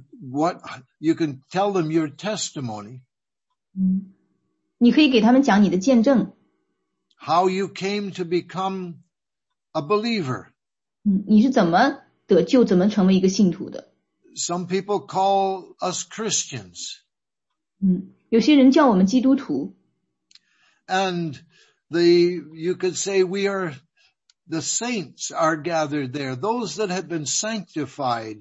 tell them your testimony. 你可以给他们讲你的见证。 How you came to become a believer. 你是怎么得救，怎么成为一个信徒的？ Some people call us Christians. 有些人叫我们基督徒。 And you could say the saints are gathered there, those that have been sanctified.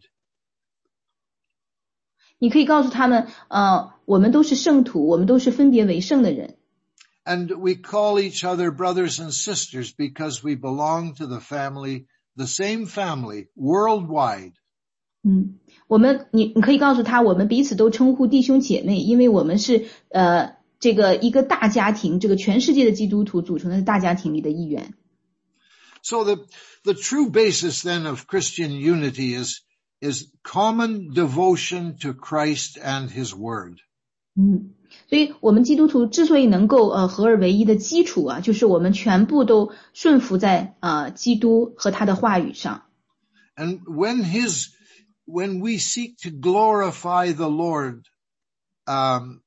你可以告诉他们我们都是圣徒，我们都是分别为圣的人。 And we call each other brothers and sisters because we belong to the same family, worldwide. 你可以告诉他，我们彼此都称呼弟兄姐妹，因为我们是这个一个大家庭，这个全世界的基督徒组成的大家庭里的一员。 So the true basis then of Christian unity is common devotion to Christ and his word. 所以我们基督徒之所以能够合而为一的基础就是我们全部都顺服在基督和他的话语上。 And when we seek to glorify the Lord, and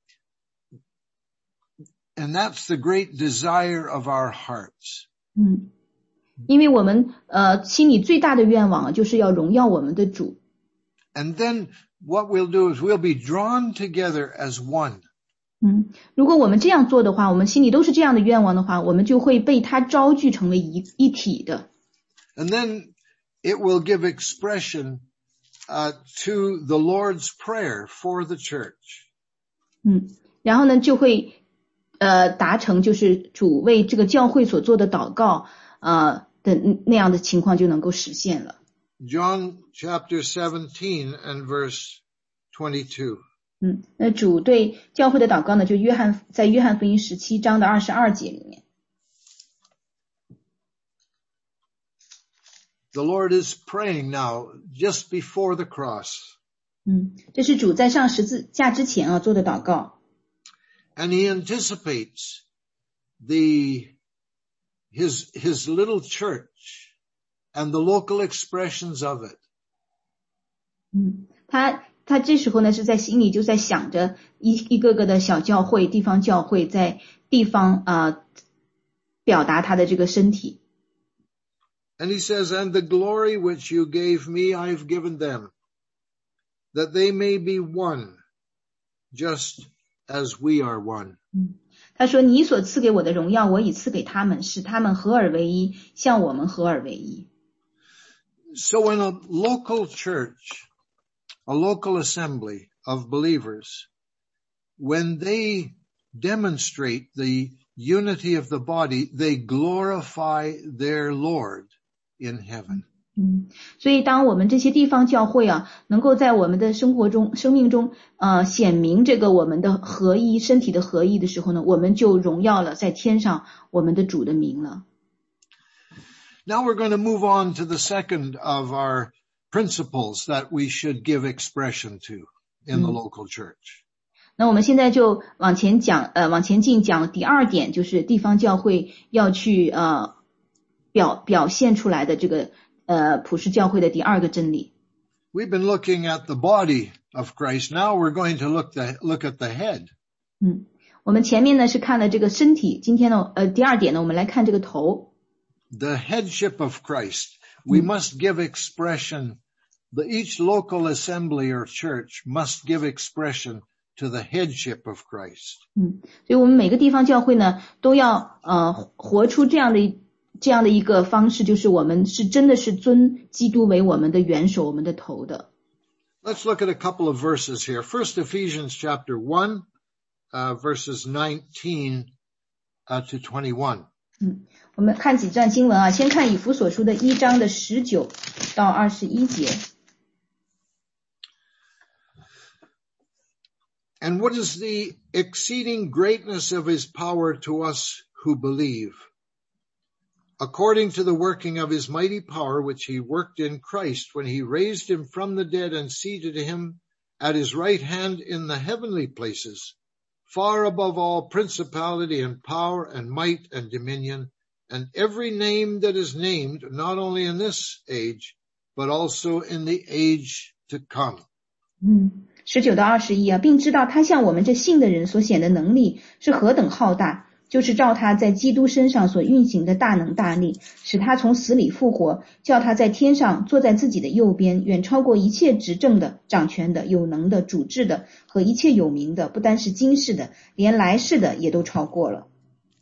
that's the great desire of our hearts. 因为我们心里最大的愿望就是要荣耀我们的主。 And then what we'll do is we'll be drawn together as one. 如果我们这样做的话，我们心里都是这样的愿望的话，我们就会被他招聚成为一体的。 And then it will give expression to the Lord's Prayer for the church. 然后呢，就会达成就是主为这个教会所做的祷告的那样的情况就能够实现了。 John chapter 17 and verse 22. 那主对教会的祷告呢，就在约翰福音17章的22节里面。 The Lord is praying now just before the cross. 这是主在上十字架之前做的祷告。 And he anticipates his little church and the local expressions of it. 他这时候呢是在心里就在想着一个个的小教会、地方教会在地方表达他的这个身体。 And he says, and the glory which you gave me, I've given them, that they may be one, just as we are one. 他说你所赐给我的荣耀我已赐给他们，使他们合而为一，像我们合而为一。 So in a local church, a local assembly of believers, when they demonstrate the unity of the body, they glorify their Lord in heaven. 所以当我们这些地方教会能够在我们的生活中、生命中显明这个我们的合一、身体的合一的时候呢，我们就荣耀了在天上我们的主的名了。 Now we're going to move on to the second of our principles that we should give expression to in the local church. 那我们现在就往前进讲第二点，就是地方教会要去表现出来的这个普世教会的第二个真理。 We've been looking at the body of Christ. Now we're going to look at the head. 我们前面呢是看了这个身体，今天呢第二点呢我们来看这个头。 The headship of Christ. We must give expression each local assembly or church must give expression to the headship of Christ. 所以我们每个地方教会呢，都要活出这样的一个方式，就是我们是真的是尊基督为我们的元首，我们的头的。 Let's look at a couple of verses here. First, Ephesians chapter 1, verses 19 to 21. 我们看几段经文啊，先看以弗所书的1章的19到21节。 And what is the exceeding greatness of his power to us who believe? According to the working of his mighty power, which he worked in Christ when he raised him from the dead and seated him at his right hand in the heavenly places, far above all principality and power and might and dominion, and every name that is named, not only in this age, but also in the age to come. 19到21啊，并知道他向我们这信的人所显的能力是何等浩大，就是照他在基督身上所运行的大能大力，使他从死里复活，叫他在天上坐在自己的右边，远超过一切执政的、掌权的、有能的、主治的和一切有名的，不单是今世的，连来世的也都超过了。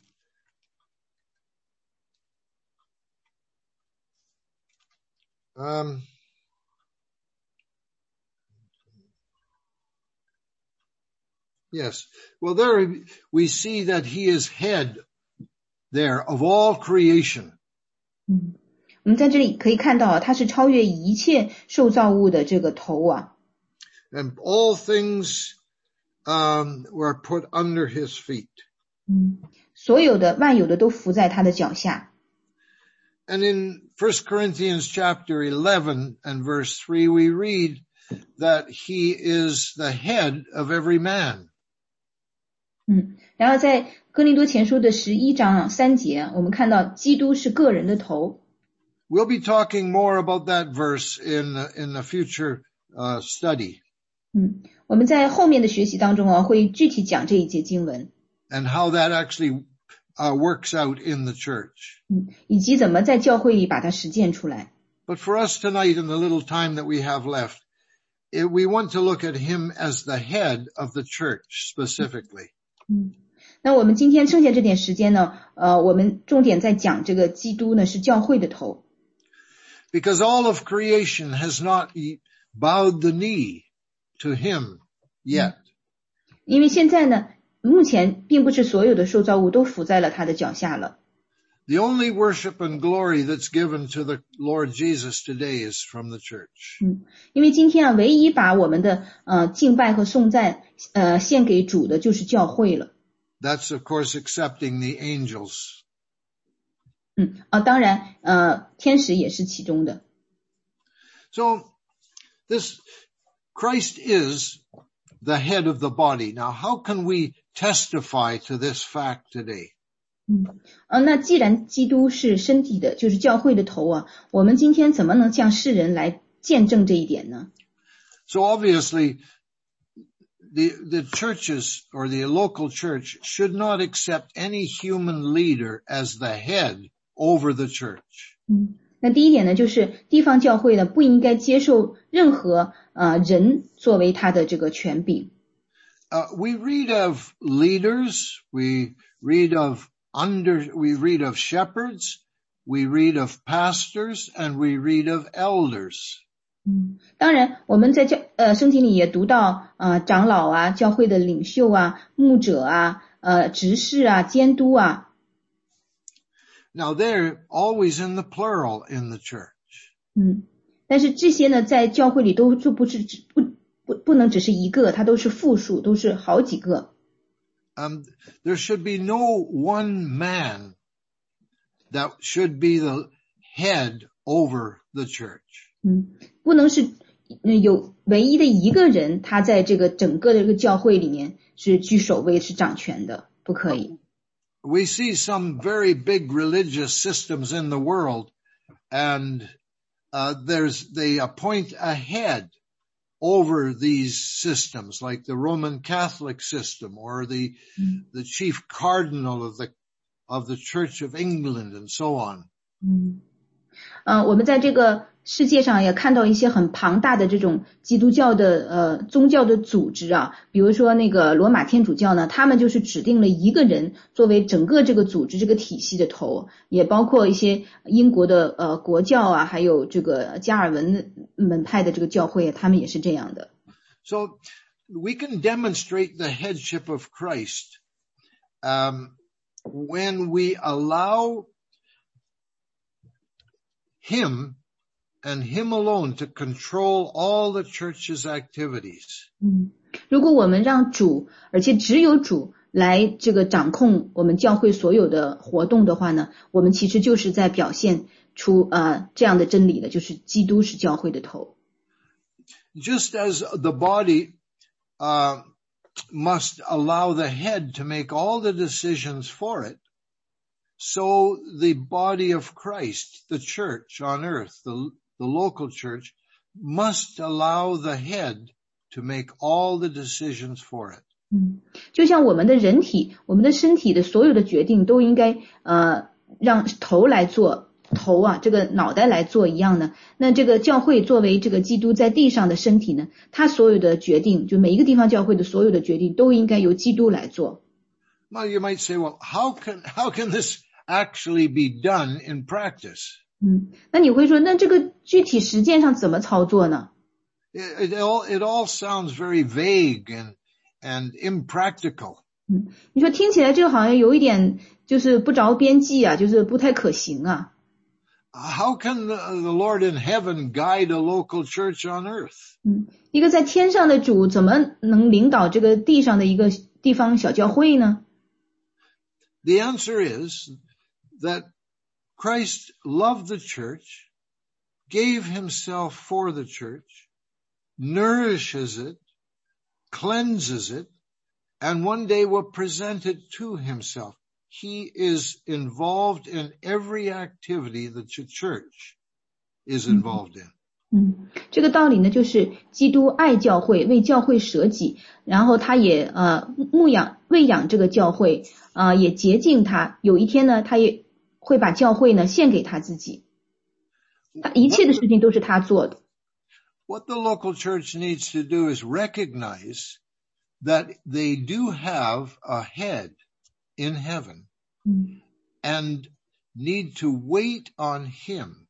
Yes. Well, there we see that he is head there of all creation. 我们在这里可以看到啊，他是超越一切受造物的这个头啊。 And all things were put under his feet. 所有的万有的都伏在他的脚下。 And in 1 Corinthians chapter 11 and verse 3, we read that he is the head of every man. 然后在哥林多前书的11章3节，我们看到基督是个人的头。 We'll be talking more about that verse in the future study. 我们在后面的学习当中啊，会具体讲这一节经文。 And how that actually works out in the church. 以及怎么在教会里把它实践出来。 But for us tonight, in the little time that we have left, we want to look at him as the head of the church specifically. 那我们今天剩下这点时间呢，我们重点在讲这个基督呢是教会的头。 Because all of creation has not bowed the knee to him yet. 因为现在呢，目前并不是所有的受造物都伏在了他的脚下了。 The only worship and glory that's given to the Lord Jesus today is from the church. 因为今天啊，唯一把我们的敬拜和颂赞献给主的就是教会了。 That's of course accepting the angels. 当然天使也是其中的。 So this Christ is the head of the body. Now how can we testify to this fact today? 那既然基督是身体的，就是教会的头啊，我们今天怎么能向世人来见证这一点呢？ So obviously, the churches or the local church should not accept any human leader as the head over the church. 那第一点呢，就是地方教会呢不应该接受任何人作为他的这个权柄。 We read of leaders, we read of shepherds, we read of pastors, and we read of elders. 当然我们在圣经里也读到长老啊，教会的领袖啊，牧者啊，执事啊，监督啊。 Now they're always in the plural in the church. 但是这些呢，在教会里都不能只是一个，它都是复数，都是好几个。 There should be no one man that should be the head over the church. 不能是有唯一的一个人，他在这个整个的这个教会里面是居首位，是掌权的，不可以。 We see some very big religious systems in the world, and they appoint a head over these systems, like the Roman Catholic system or the chief cardinal of the Church of England and so on. 我们在这个世界上也看到一些很庞大的这种基督教的宗教的组织啊，比如说那个罗马天主教呢，他们就是指定了一个人作为整个这个组织这个体系的头，也包括一些英国的国教啊，还有这个加尔文门派的这个教会，他们也是这样的。 So we can demonstrate the headship of Christ when we allow Him and Him alone to control all the church's activities. 如果我们让主，而且只有主来这个掌控我们教会所有的活动的话呢，我们其实就是在表现出这样的真理的，就是基督是教会的头。 Just as the body must allow the head to make all the decisions for it, so the body of Christ, the church on earth, the local church, must allow the head to make all the decisions for it. 就像我们的人体，我们的身体的所有的决定都应该让头来做，头啊这个脑袋来做一样的。那这个教会作为这个基督在地上的身体呢，他所有的决定，就每一个地方教会的所有的决定都应该由基督来做。 Now you might say, well, how can this actually be done in practice? 那你会说，那这个具体实践上怎么操作呢？ It all sounds very vague and impractical. 你说听起来这个好像有一点就是不着边际啊，就是不太可行啊。 How can the Lord in heaven guide a local church on earth? 一个在天上的主怎么能领导这个地上的一个地方小教会呢？ The answer is that Christ loved the church, gave himself for the church, nourishes it, cleanses it, and one day will present it to himself. He is involved in every activity that the church is involved in. 这个道理呢，就是基督爱教会，为教会舍己，然后他也喂养这个教会，也洁净他。有一天呢，他也会把教会呢献给他自己。他一切的事情都是他做的。 What the local church needs to do is recognize that they do have a head in heaven and need to wait on him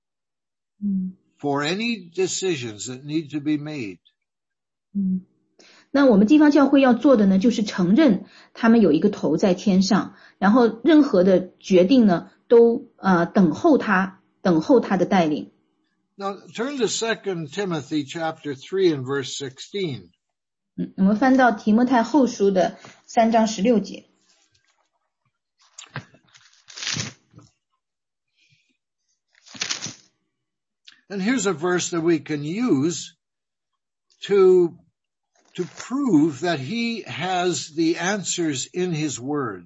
for any decisions that need to be made. 那我们地方教会要做的呢，就是承认他们有一个头在天上，然后任何的决定呢，都等候他的带领。 Now turn to 2 Timothy chapter 3 and verse 16. 我们翻到提摩太后书的3章16节。 And here's a verse that we can use to prove that he has the answers in his word.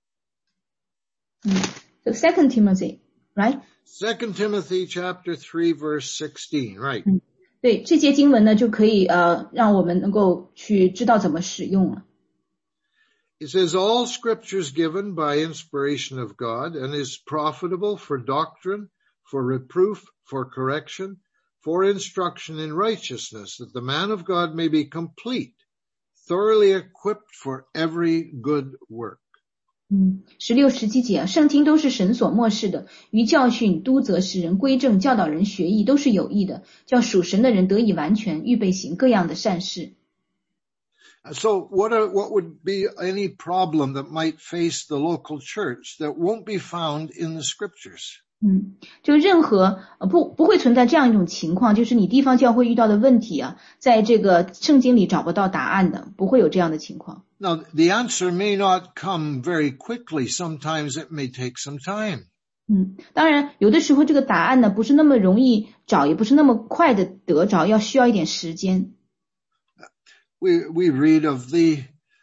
So 2 Timothy, right? 2 Timothy chapter 3 verse 16, right? 对，这节经文呢就可以让我们能够去知道怎么使用了。 It says, all scripture is given by inspiration of God and is profitable for doctrine, for reproof, for correction, for instruction in righteousness, that the man of God may be complete, thoroughly equipped for every good work. 16、17节，圣经都是神所默示的，于教训、督责、使人归正、教导人学义，都是有益的，叫属神的人得以完全，预备行各样的善事。 So what would be any problem that might face the local church that won't be found in the scriptures? 就任何不会存在这样一种情况，就是你地方教会遇到的问题啊，在这个圣经里找不到答案的，不会有这样的情况。 Now, the answer may not come very quickly. Sometimes it may take some time. 当然，有的时候这个答案呢，不是那么容易找，也不是那么快的得着，要需要一点时间。 We read of the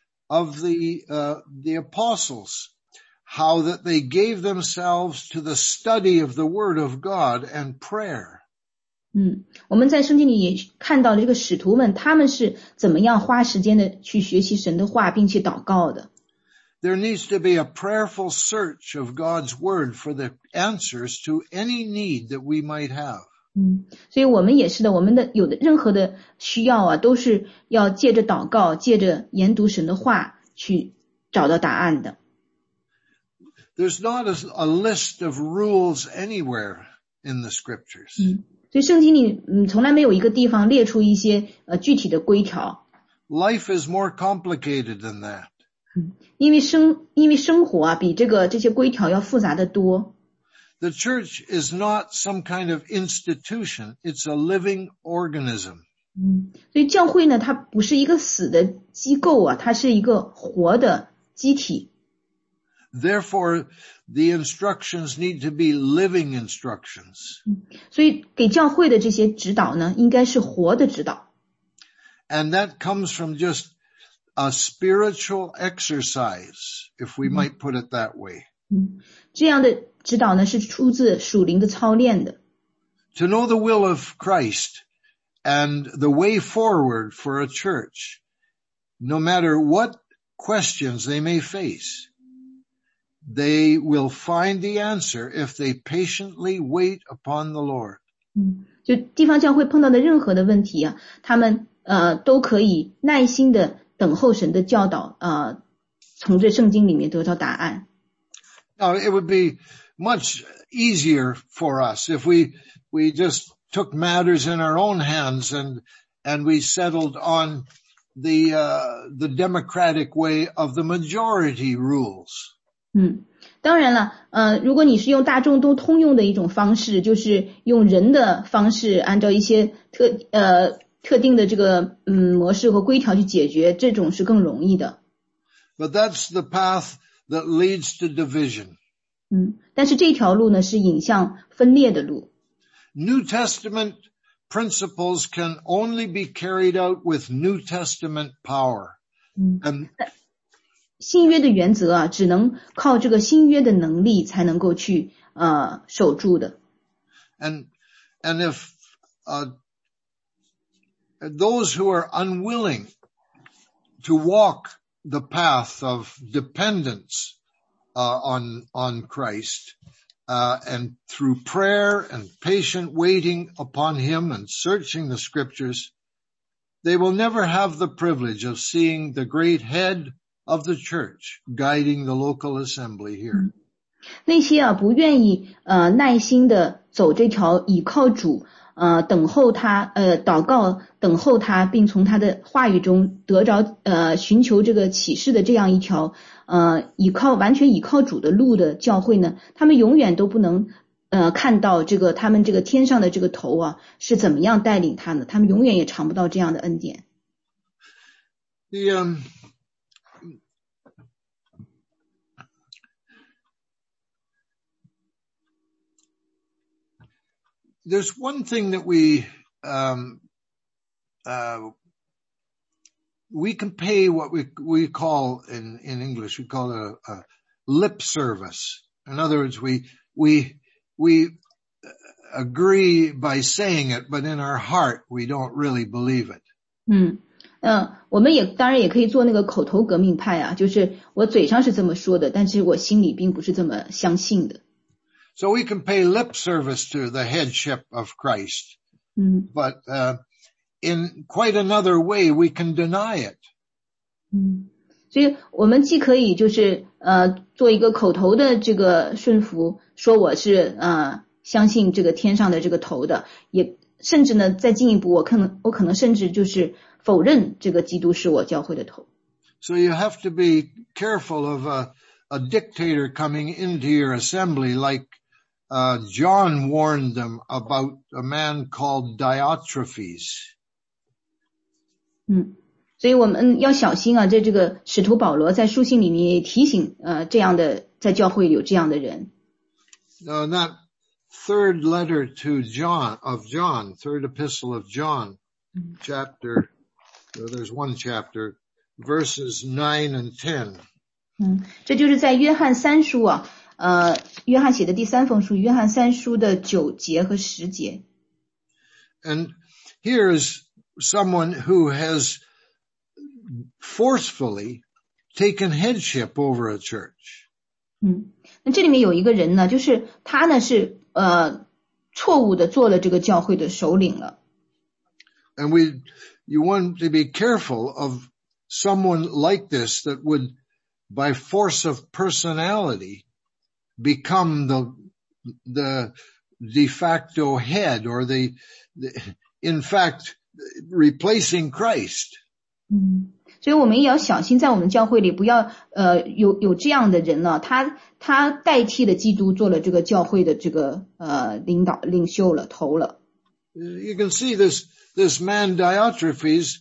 apostles, how that they gave themselves to the study of the word of God and prayer. 我们在圣经里也看到这个使徒们，他们是怎么样花时间的去学习神的话，并且祷告的。 There needs to be a prayerful search of God's word for the answers to any need that we might have. 所以我们也是的，我们的有的任何的需要啊，都是要借着祷告，借着研读神的话去找到答案的。 There's not a list of rules anywhere in the scriptures. 所以圣经里从来没有一个地方列出一些具体的规条。 Life is more complicated than that. 因为生活啊比这些规条要复杂得多。 The church is not some kind of institution, it's a living organism. 所以教会呢，它不是一个死的机构啊，它是一个活的机体。 Therefore, the instructions need to be living instructions. 所以给教会的这些指导呢，应该是活的指导。 And that comes from just a spiritual exercise, if we might put it that way. 这样的指导呢，是出自属灵的操练的。 To know the will of Christ and the way forward for a church, no matter what questions they may face, they will find the answer if they patiently wait upon the Lord. 就地方教会碰到的任何的问题啊，他们都可以耐心的等候神的教导，从这圣经里面得到答案。 Now, it would be much easier for us if we just took matters in our own hands and we settled on the democratic way of the majority rules. 当然了，如果你是用大众都通用的一种方式，就是用人的方式，按照一些特定的这个模式和规条去解决，这种是更容易的。 But that's the path that leads to division. 但是这条路呢，是引向分裂的路。 New Testament principles can only be carried out with New Testament power. 新约的原则啊，只能靠这个新约的能力才能够去守住的。 And if those who are unwilling to walk the path of dependence on Christ, and through prayer and patient waiting upon him and searching the scriptures, they will never have the privilege of seeing the great head of the church guiding the local assembly here. 那些啊不愿意耐心的走这条倚靠主等候他祷告等候他，并从他的话语中得着寻求这个启示的这样一条完全倚靠主的路的教会呢，他们永远都不能看到这个他们这个天上的这个头啊是怎么样带领他呢？他们永远也尝不到这样的恩典。 There's one thing that we can pay what we call in English, we call it a lip service. In other words, we agree by saying it, but in our heart we don't really believe it. 我们也当然也可以做那个口头革命派啊，就是我嘴上是这么说的，但是我心里并不是这么相信的。 So we can pay lip service to the headship of Christ, but in quite another way we can deny it. 所以我们既可以就是做一个口头的这个顺服，说我是相信这个天上的这个头的，也甚至呢再进一步，我可能甚至就是否认这个基督是我教会的头。 So you have to be careful of a dictator coming into your assembly, like John warned them about a man called Diotrephes. 所以我们要小心啊，在这个使徒保罗在书信里面也提醒这样的在教会有这样的人。 That third letter to John, third epistle of John, chapter, there's one chapter, verses 9 and 10. 这就是在约翰三书啊，约翰写的第三封书，约翰三书的9节和10节。 And here is someone who has forcefully taken headship over a church. 那这里面有一个人呢，就是他呢是错误的做了这个教会的首领了。 And you want to be careful of someone like this that would, by force of personality, become the de facto head or in fact, replacing Christ. 所以我们也要小心，在我们教会里不要有这样的人呢，他代替了基督做了这个教会的这个领袖了，头了。 You can see this man Diotrephes,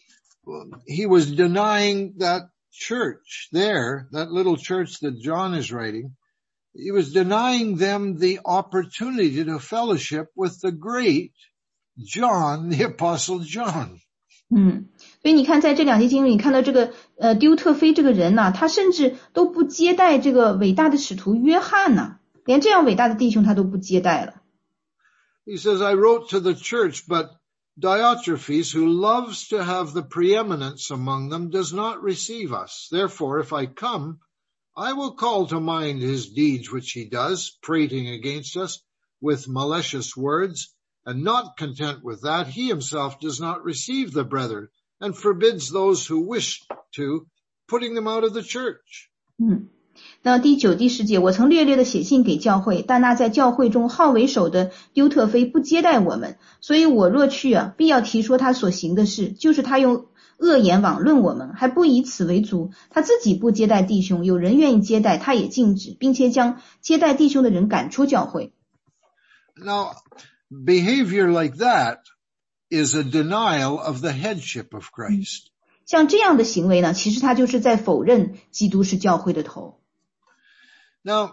he was denying that church there, that little church that John is writing. He was denying them the opportunity to fellowship with the great John, the Apostle John. 所以你看在这两节经文，你看到这个丢特腓这个人呢，他甚至都不接待这个伟大的使徒约翰呢，连这样伟大的弟兄他都不接待了。 He says, I wrote to the church, but Diotrephes, who loves to have the preeminence among them, does not receive us. Therefore, if I come, I will call to mind his deeds which he does, prating against us with malicious words, and not content with that, he himself does not receive the brethren, and forbids those who wish to, putting them out of the church. 那第9、第10节，我曾略略的写信给教会，但那在教会中好为首的丢特腓不接待我们，所以我若去必要提说他所行的事，就是他用恶言网论我们，还不以此为足，他自己不接待弟兄，有人愿意接待，他也禁止，并且将接待弟兄的人赶出教会。 Now, behavior like that is a denial of the headship of Christ. 像这样的行为呢，其实他就是在否认基督是教会的头。 Now,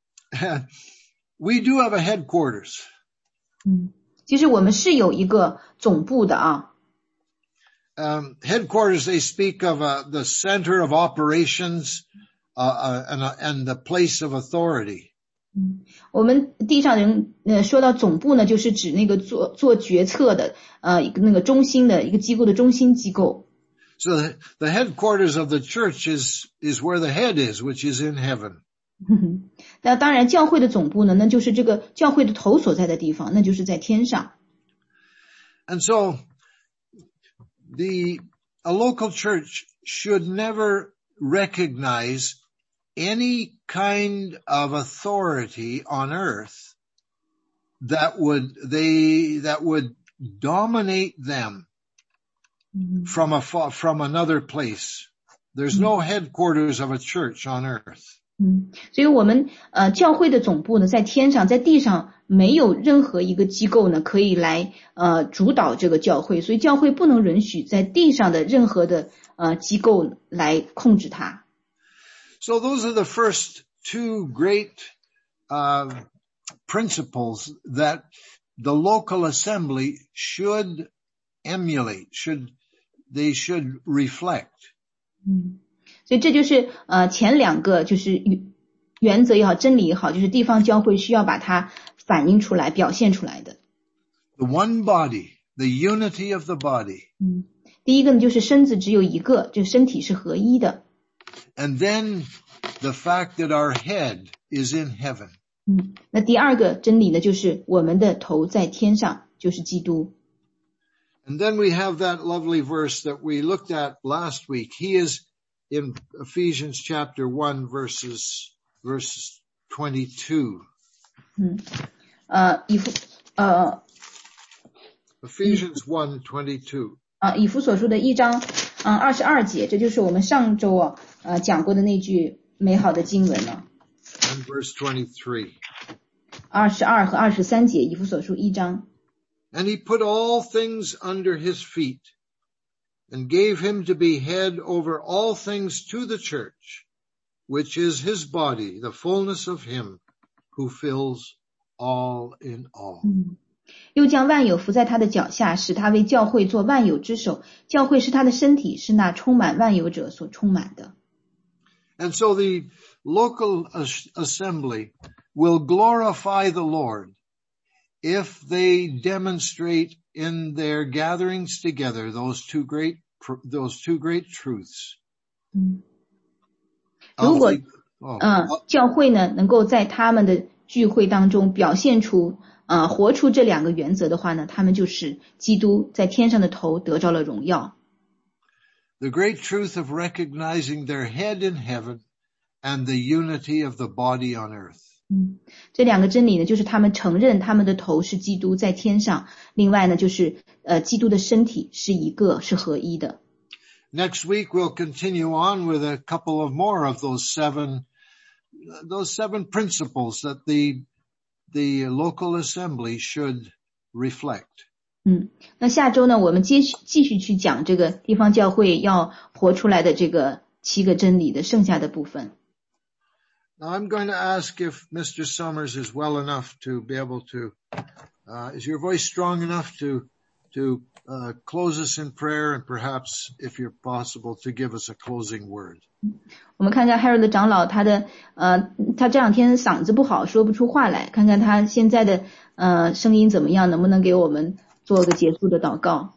we do have a headquarters. 其实我们是有一个总部的啊。 Headquarters, they speak of the center of operations and the place of authority. 我们地上人说到总部呢，就是指那个做决策的那个中心的一个机构的中心机构。 So the headquarters of the church is where the head is, which is in heaven. 那当然教会的总部呢，那就是这个教会的头所在的地方，那就是在天上。 And so a local church should never recognize any kind of authority on earth that would dominate them from another place. There's no headquarters of a church on earth. 所以我们教会的总部呢，在天上，在地上没有任何一个机构呢可以来主导这个教会，所以教会不能允许在地上的任何的机构来控制它。 So those are the first two great principles that the local assembly should emulate, they should reflect. 所以这就是前两个就是原则也好，真理也好，就是地方教会需要把它反映出来，表现出来的。 The one body, the unity of the body. 第一个呢，就是身子只有一个，就身体是合一的。 And then the fact that our head is in heaven. 那第二个真理呢，就是我们的头在天上，就是基督。 And then we have that lovely verse that we looked at last week. He is in Ephesians chapter 1 verses 22. Ephesians 1:22. 以弗所书的1章22节，这就是我们上周讲过的那句美好的经文了。 And verse 23. 22和23节，以弗所书1章。 And he put all things under his feet, and gave him to be head over all things to the church, which is his body, the fullness of him who fills all in all. 又将万有伏在他的脚下，使他为教会做万有之首。教会是他的身体，是那充满万有者所充满的。 And so the local assembly will glorify the Lord if they demonstrate in their gatherings together those two great truths. 如果教会呢能够在他们的聚会当中表现出活出这两个原则的话呢，他们就是基督在天上的头得着了荣耀。 The great truth of recognizing their head in heaven and the unity of the body on earth. 这两个真理呢，就是他们承认他们的头是基督在天上，另外呢就是基督的身体是一个，是合一的。 Next week we'll continue on with a couple of more of those seven principles that the local assembly should reflect. 那下周呢，我们继续去讲这个地方教会要活出来的这个7个真理的剩下的部分。 Now I'm going to ask if Mr. Summers is well enough to be able to, is your voice strong enough to close us in prayer, and perhaps, if you're possible, to give us a closing word. 我们看看 Harold 长老他这两天嗓子不好，说不出话来，看看他现在的声音怎么样，能不能给我们做个结束的祷告。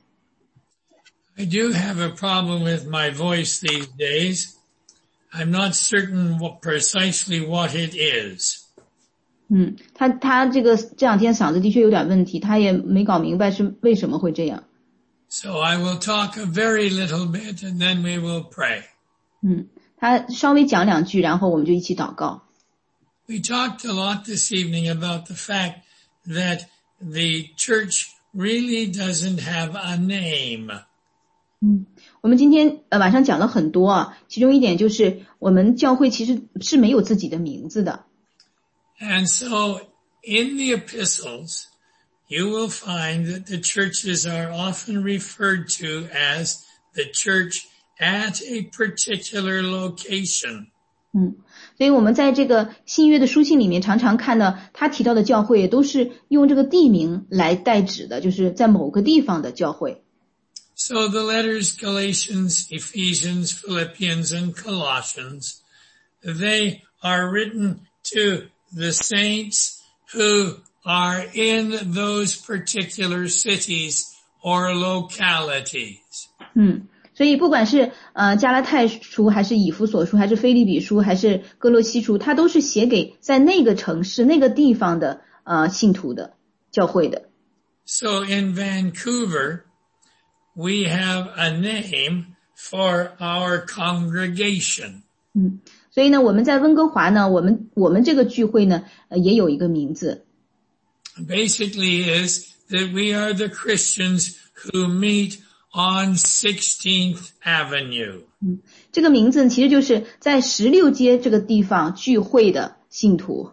I do have a problem with my voice these days. I'm not certain precisely what it is. 他这两天嗓子的确有点问题，他也没搞明白是为什么会这样。 So I will talk a very little bit and then we will pray. 他稍微讲2句，然后我们就一起祷告。 We talked a lot this evening about the fact that the church really doesn't have a name. 我们今天晚上讲了很多啊，其中一点就是我们教会其实是没有自己的名字的。 And so in the epistles, you will find that the churches are often referred to as the church at a particular location. 所以我们在这个新约的书信里面常常看到他提到的教会都是用这个地名来代指的，就是在某个地方的教会。 So the letters Galatians, Ephesians, Philippians, and Colossians, they are written to the saints who are in those particular cities or localities. 所以不管是加拉太书还是以弗所书还是腓立比书还是哥罗西书，它都是写给在那个城市那个地方的信徒的教会的。 So in Vancouver, we have a name for our congregation. 所以呢，我们在温哥华呢，我们这个聚会呢，也有一个名字。 Basically is that we are the Christians who meet on 16th Avenue. 这个名字其实就是在16街这个地方聚会的信徒。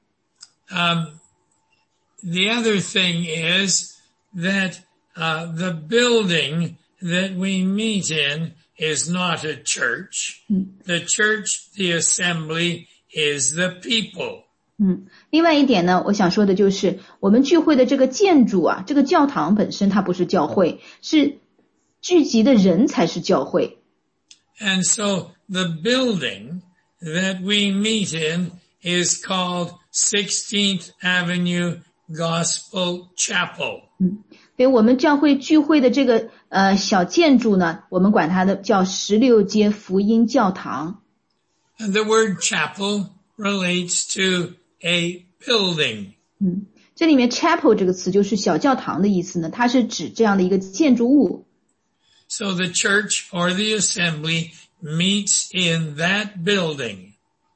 The other thing is that the building that we meet in is not a church. The church, the assembly, is the people. 另外一点呢，我想说的就是我们聚会的这个建筑啊，这个教堂本身它不是教会，是聚集的人才是教会。 And so the building that we meet in is called 16th Avenue Gospel Chapel. 所以我们教会聚会的这个小建筑呢，我们管它的叫16街福音教堂。 And the word chapel relates to a building. 这里面 chapel 这个词就是小教堂的意思呢，它是指这样的一个建筑物。 So the church or the assembly meets in that building.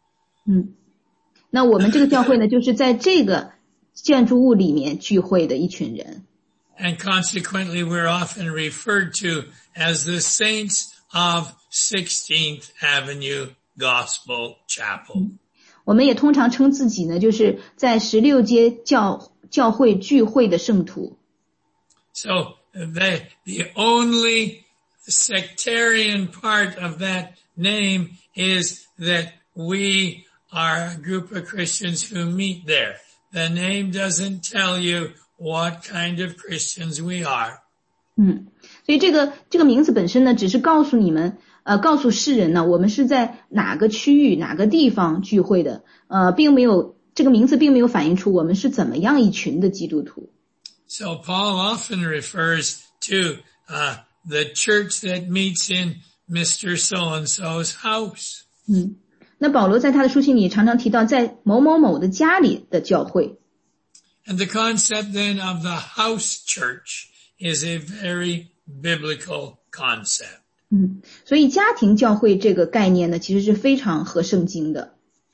那我们这个教会呢，就是在这个建筑物里面聚会的一群人。 And consequently, we're often referred to as the saints of 16th Avenue Gospel Chapel. 我们也通常称自己呢，就是在16街教会聚会的圣徒。 So the only sectarian part of that name is that we are a group of Christians who meet there. The name doesn't tell you what kind of Christians we are. 所以这个名字本身呢，只是告诉你们，告诉世人呢，我们是在哪个区域、哪个地方聚会的，并没有这个名字并没有反映出我们是怎么样一群的基督徒。 So Paul often refers to the church that meets in Mr. So-and-so's house. 那保罗在他的书信里常常提到在某某某的家里的教会。 And the concept then of the house church is a very biblical concept. 所以家庭教会这个概念呢，其实是非常合圣经的。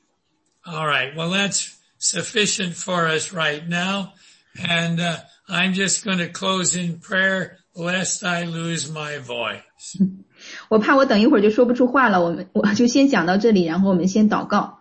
All right, well that's sufficient for us right now. And I'm just going to close in prayer lest I lose my voice. 我怕我等一会儿就说不出话了，我就先讲到这里，然后我们先祷告。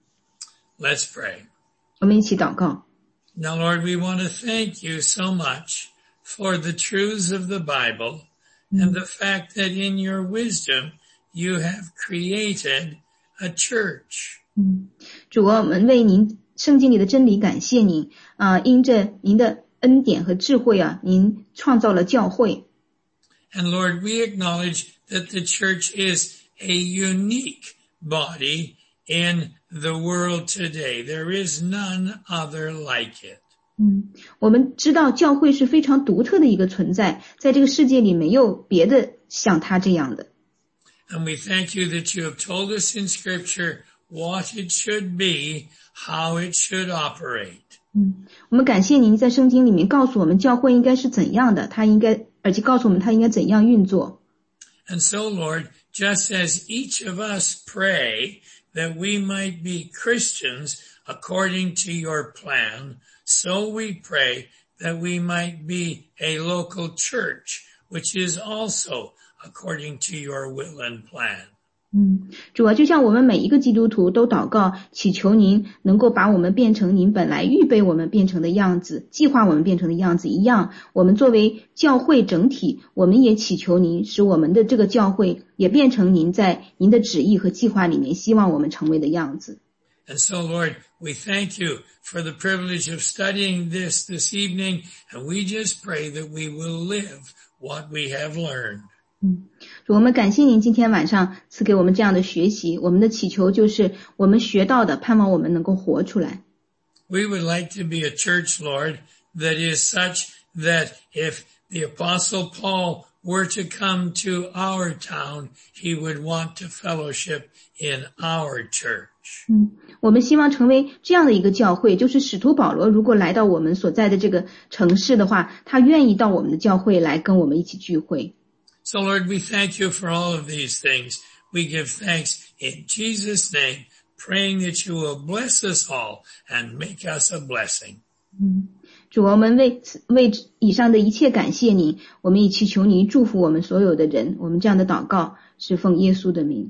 Let's pray. 我们一起祷告。 Now, Lord, we want to thank you so much for the truths of the Bible and the fact that in your wisdom you have created a church. 主啊，我们为您圣经里的真理感谢您因着您的恩典和智慧您创造了教会。 And Lord, we acknowledge that the church is a unique body in the world today. There is none other like it. 我们知道教会是非常独特的一个存在，在这个世界里没有别的像它这样的。 And we thank you that you have told us in Scripture what it should be, how it should operate. 我们感谢您在圣经里面告诉我们教会应该是怎样的，而且告诉我们它应该怎样运作。 And so, Lord, just as each of us pray that we might be Christians according to your plan, so we pray that we might be a local church, which is also according to your will and plan. 主啊，就像我们每一个基督徒都祷告祈求您能够把我们变成您本来预备我们变成的样子，计划我们变成的样子一样，我们作为教会整体，我们也祈求您使我们的这个教会也变成您在您的旨意和计划里面希望我们成为的样子。 And so, Lord, we thank you for the privilege of studying this evening, and we just pray that we will live what we have learned. 主，我们感谢您今天晚上赐给我们这样的学习，我们的祈求就是我们学到的，盼望我们能够活出来。 We would like to be a church, Lord, that is such that if the Apostle Paul were to come to our town, he would want to fellowship in our church. 我们希望成为这样的一个教会，就是使徒保罗如果来到我们所在的这个城市的话，他愿意到我们的教会来跟我们一起聚会。 So, Lord, we thank you for all of these things. We give thanks in Jesus' name, praying that you will bless us all and make us a blessing. 主，我们为以上的一切感谢你，我们也祈求你祝福我们所有的人。我们这样的祷告是奉耶稣的名。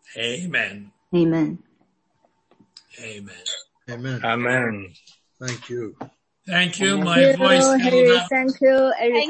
Amen. Amen. Amen. Amen. Amen. Thank you. Thank you. My voice held up. Thank you, Eric.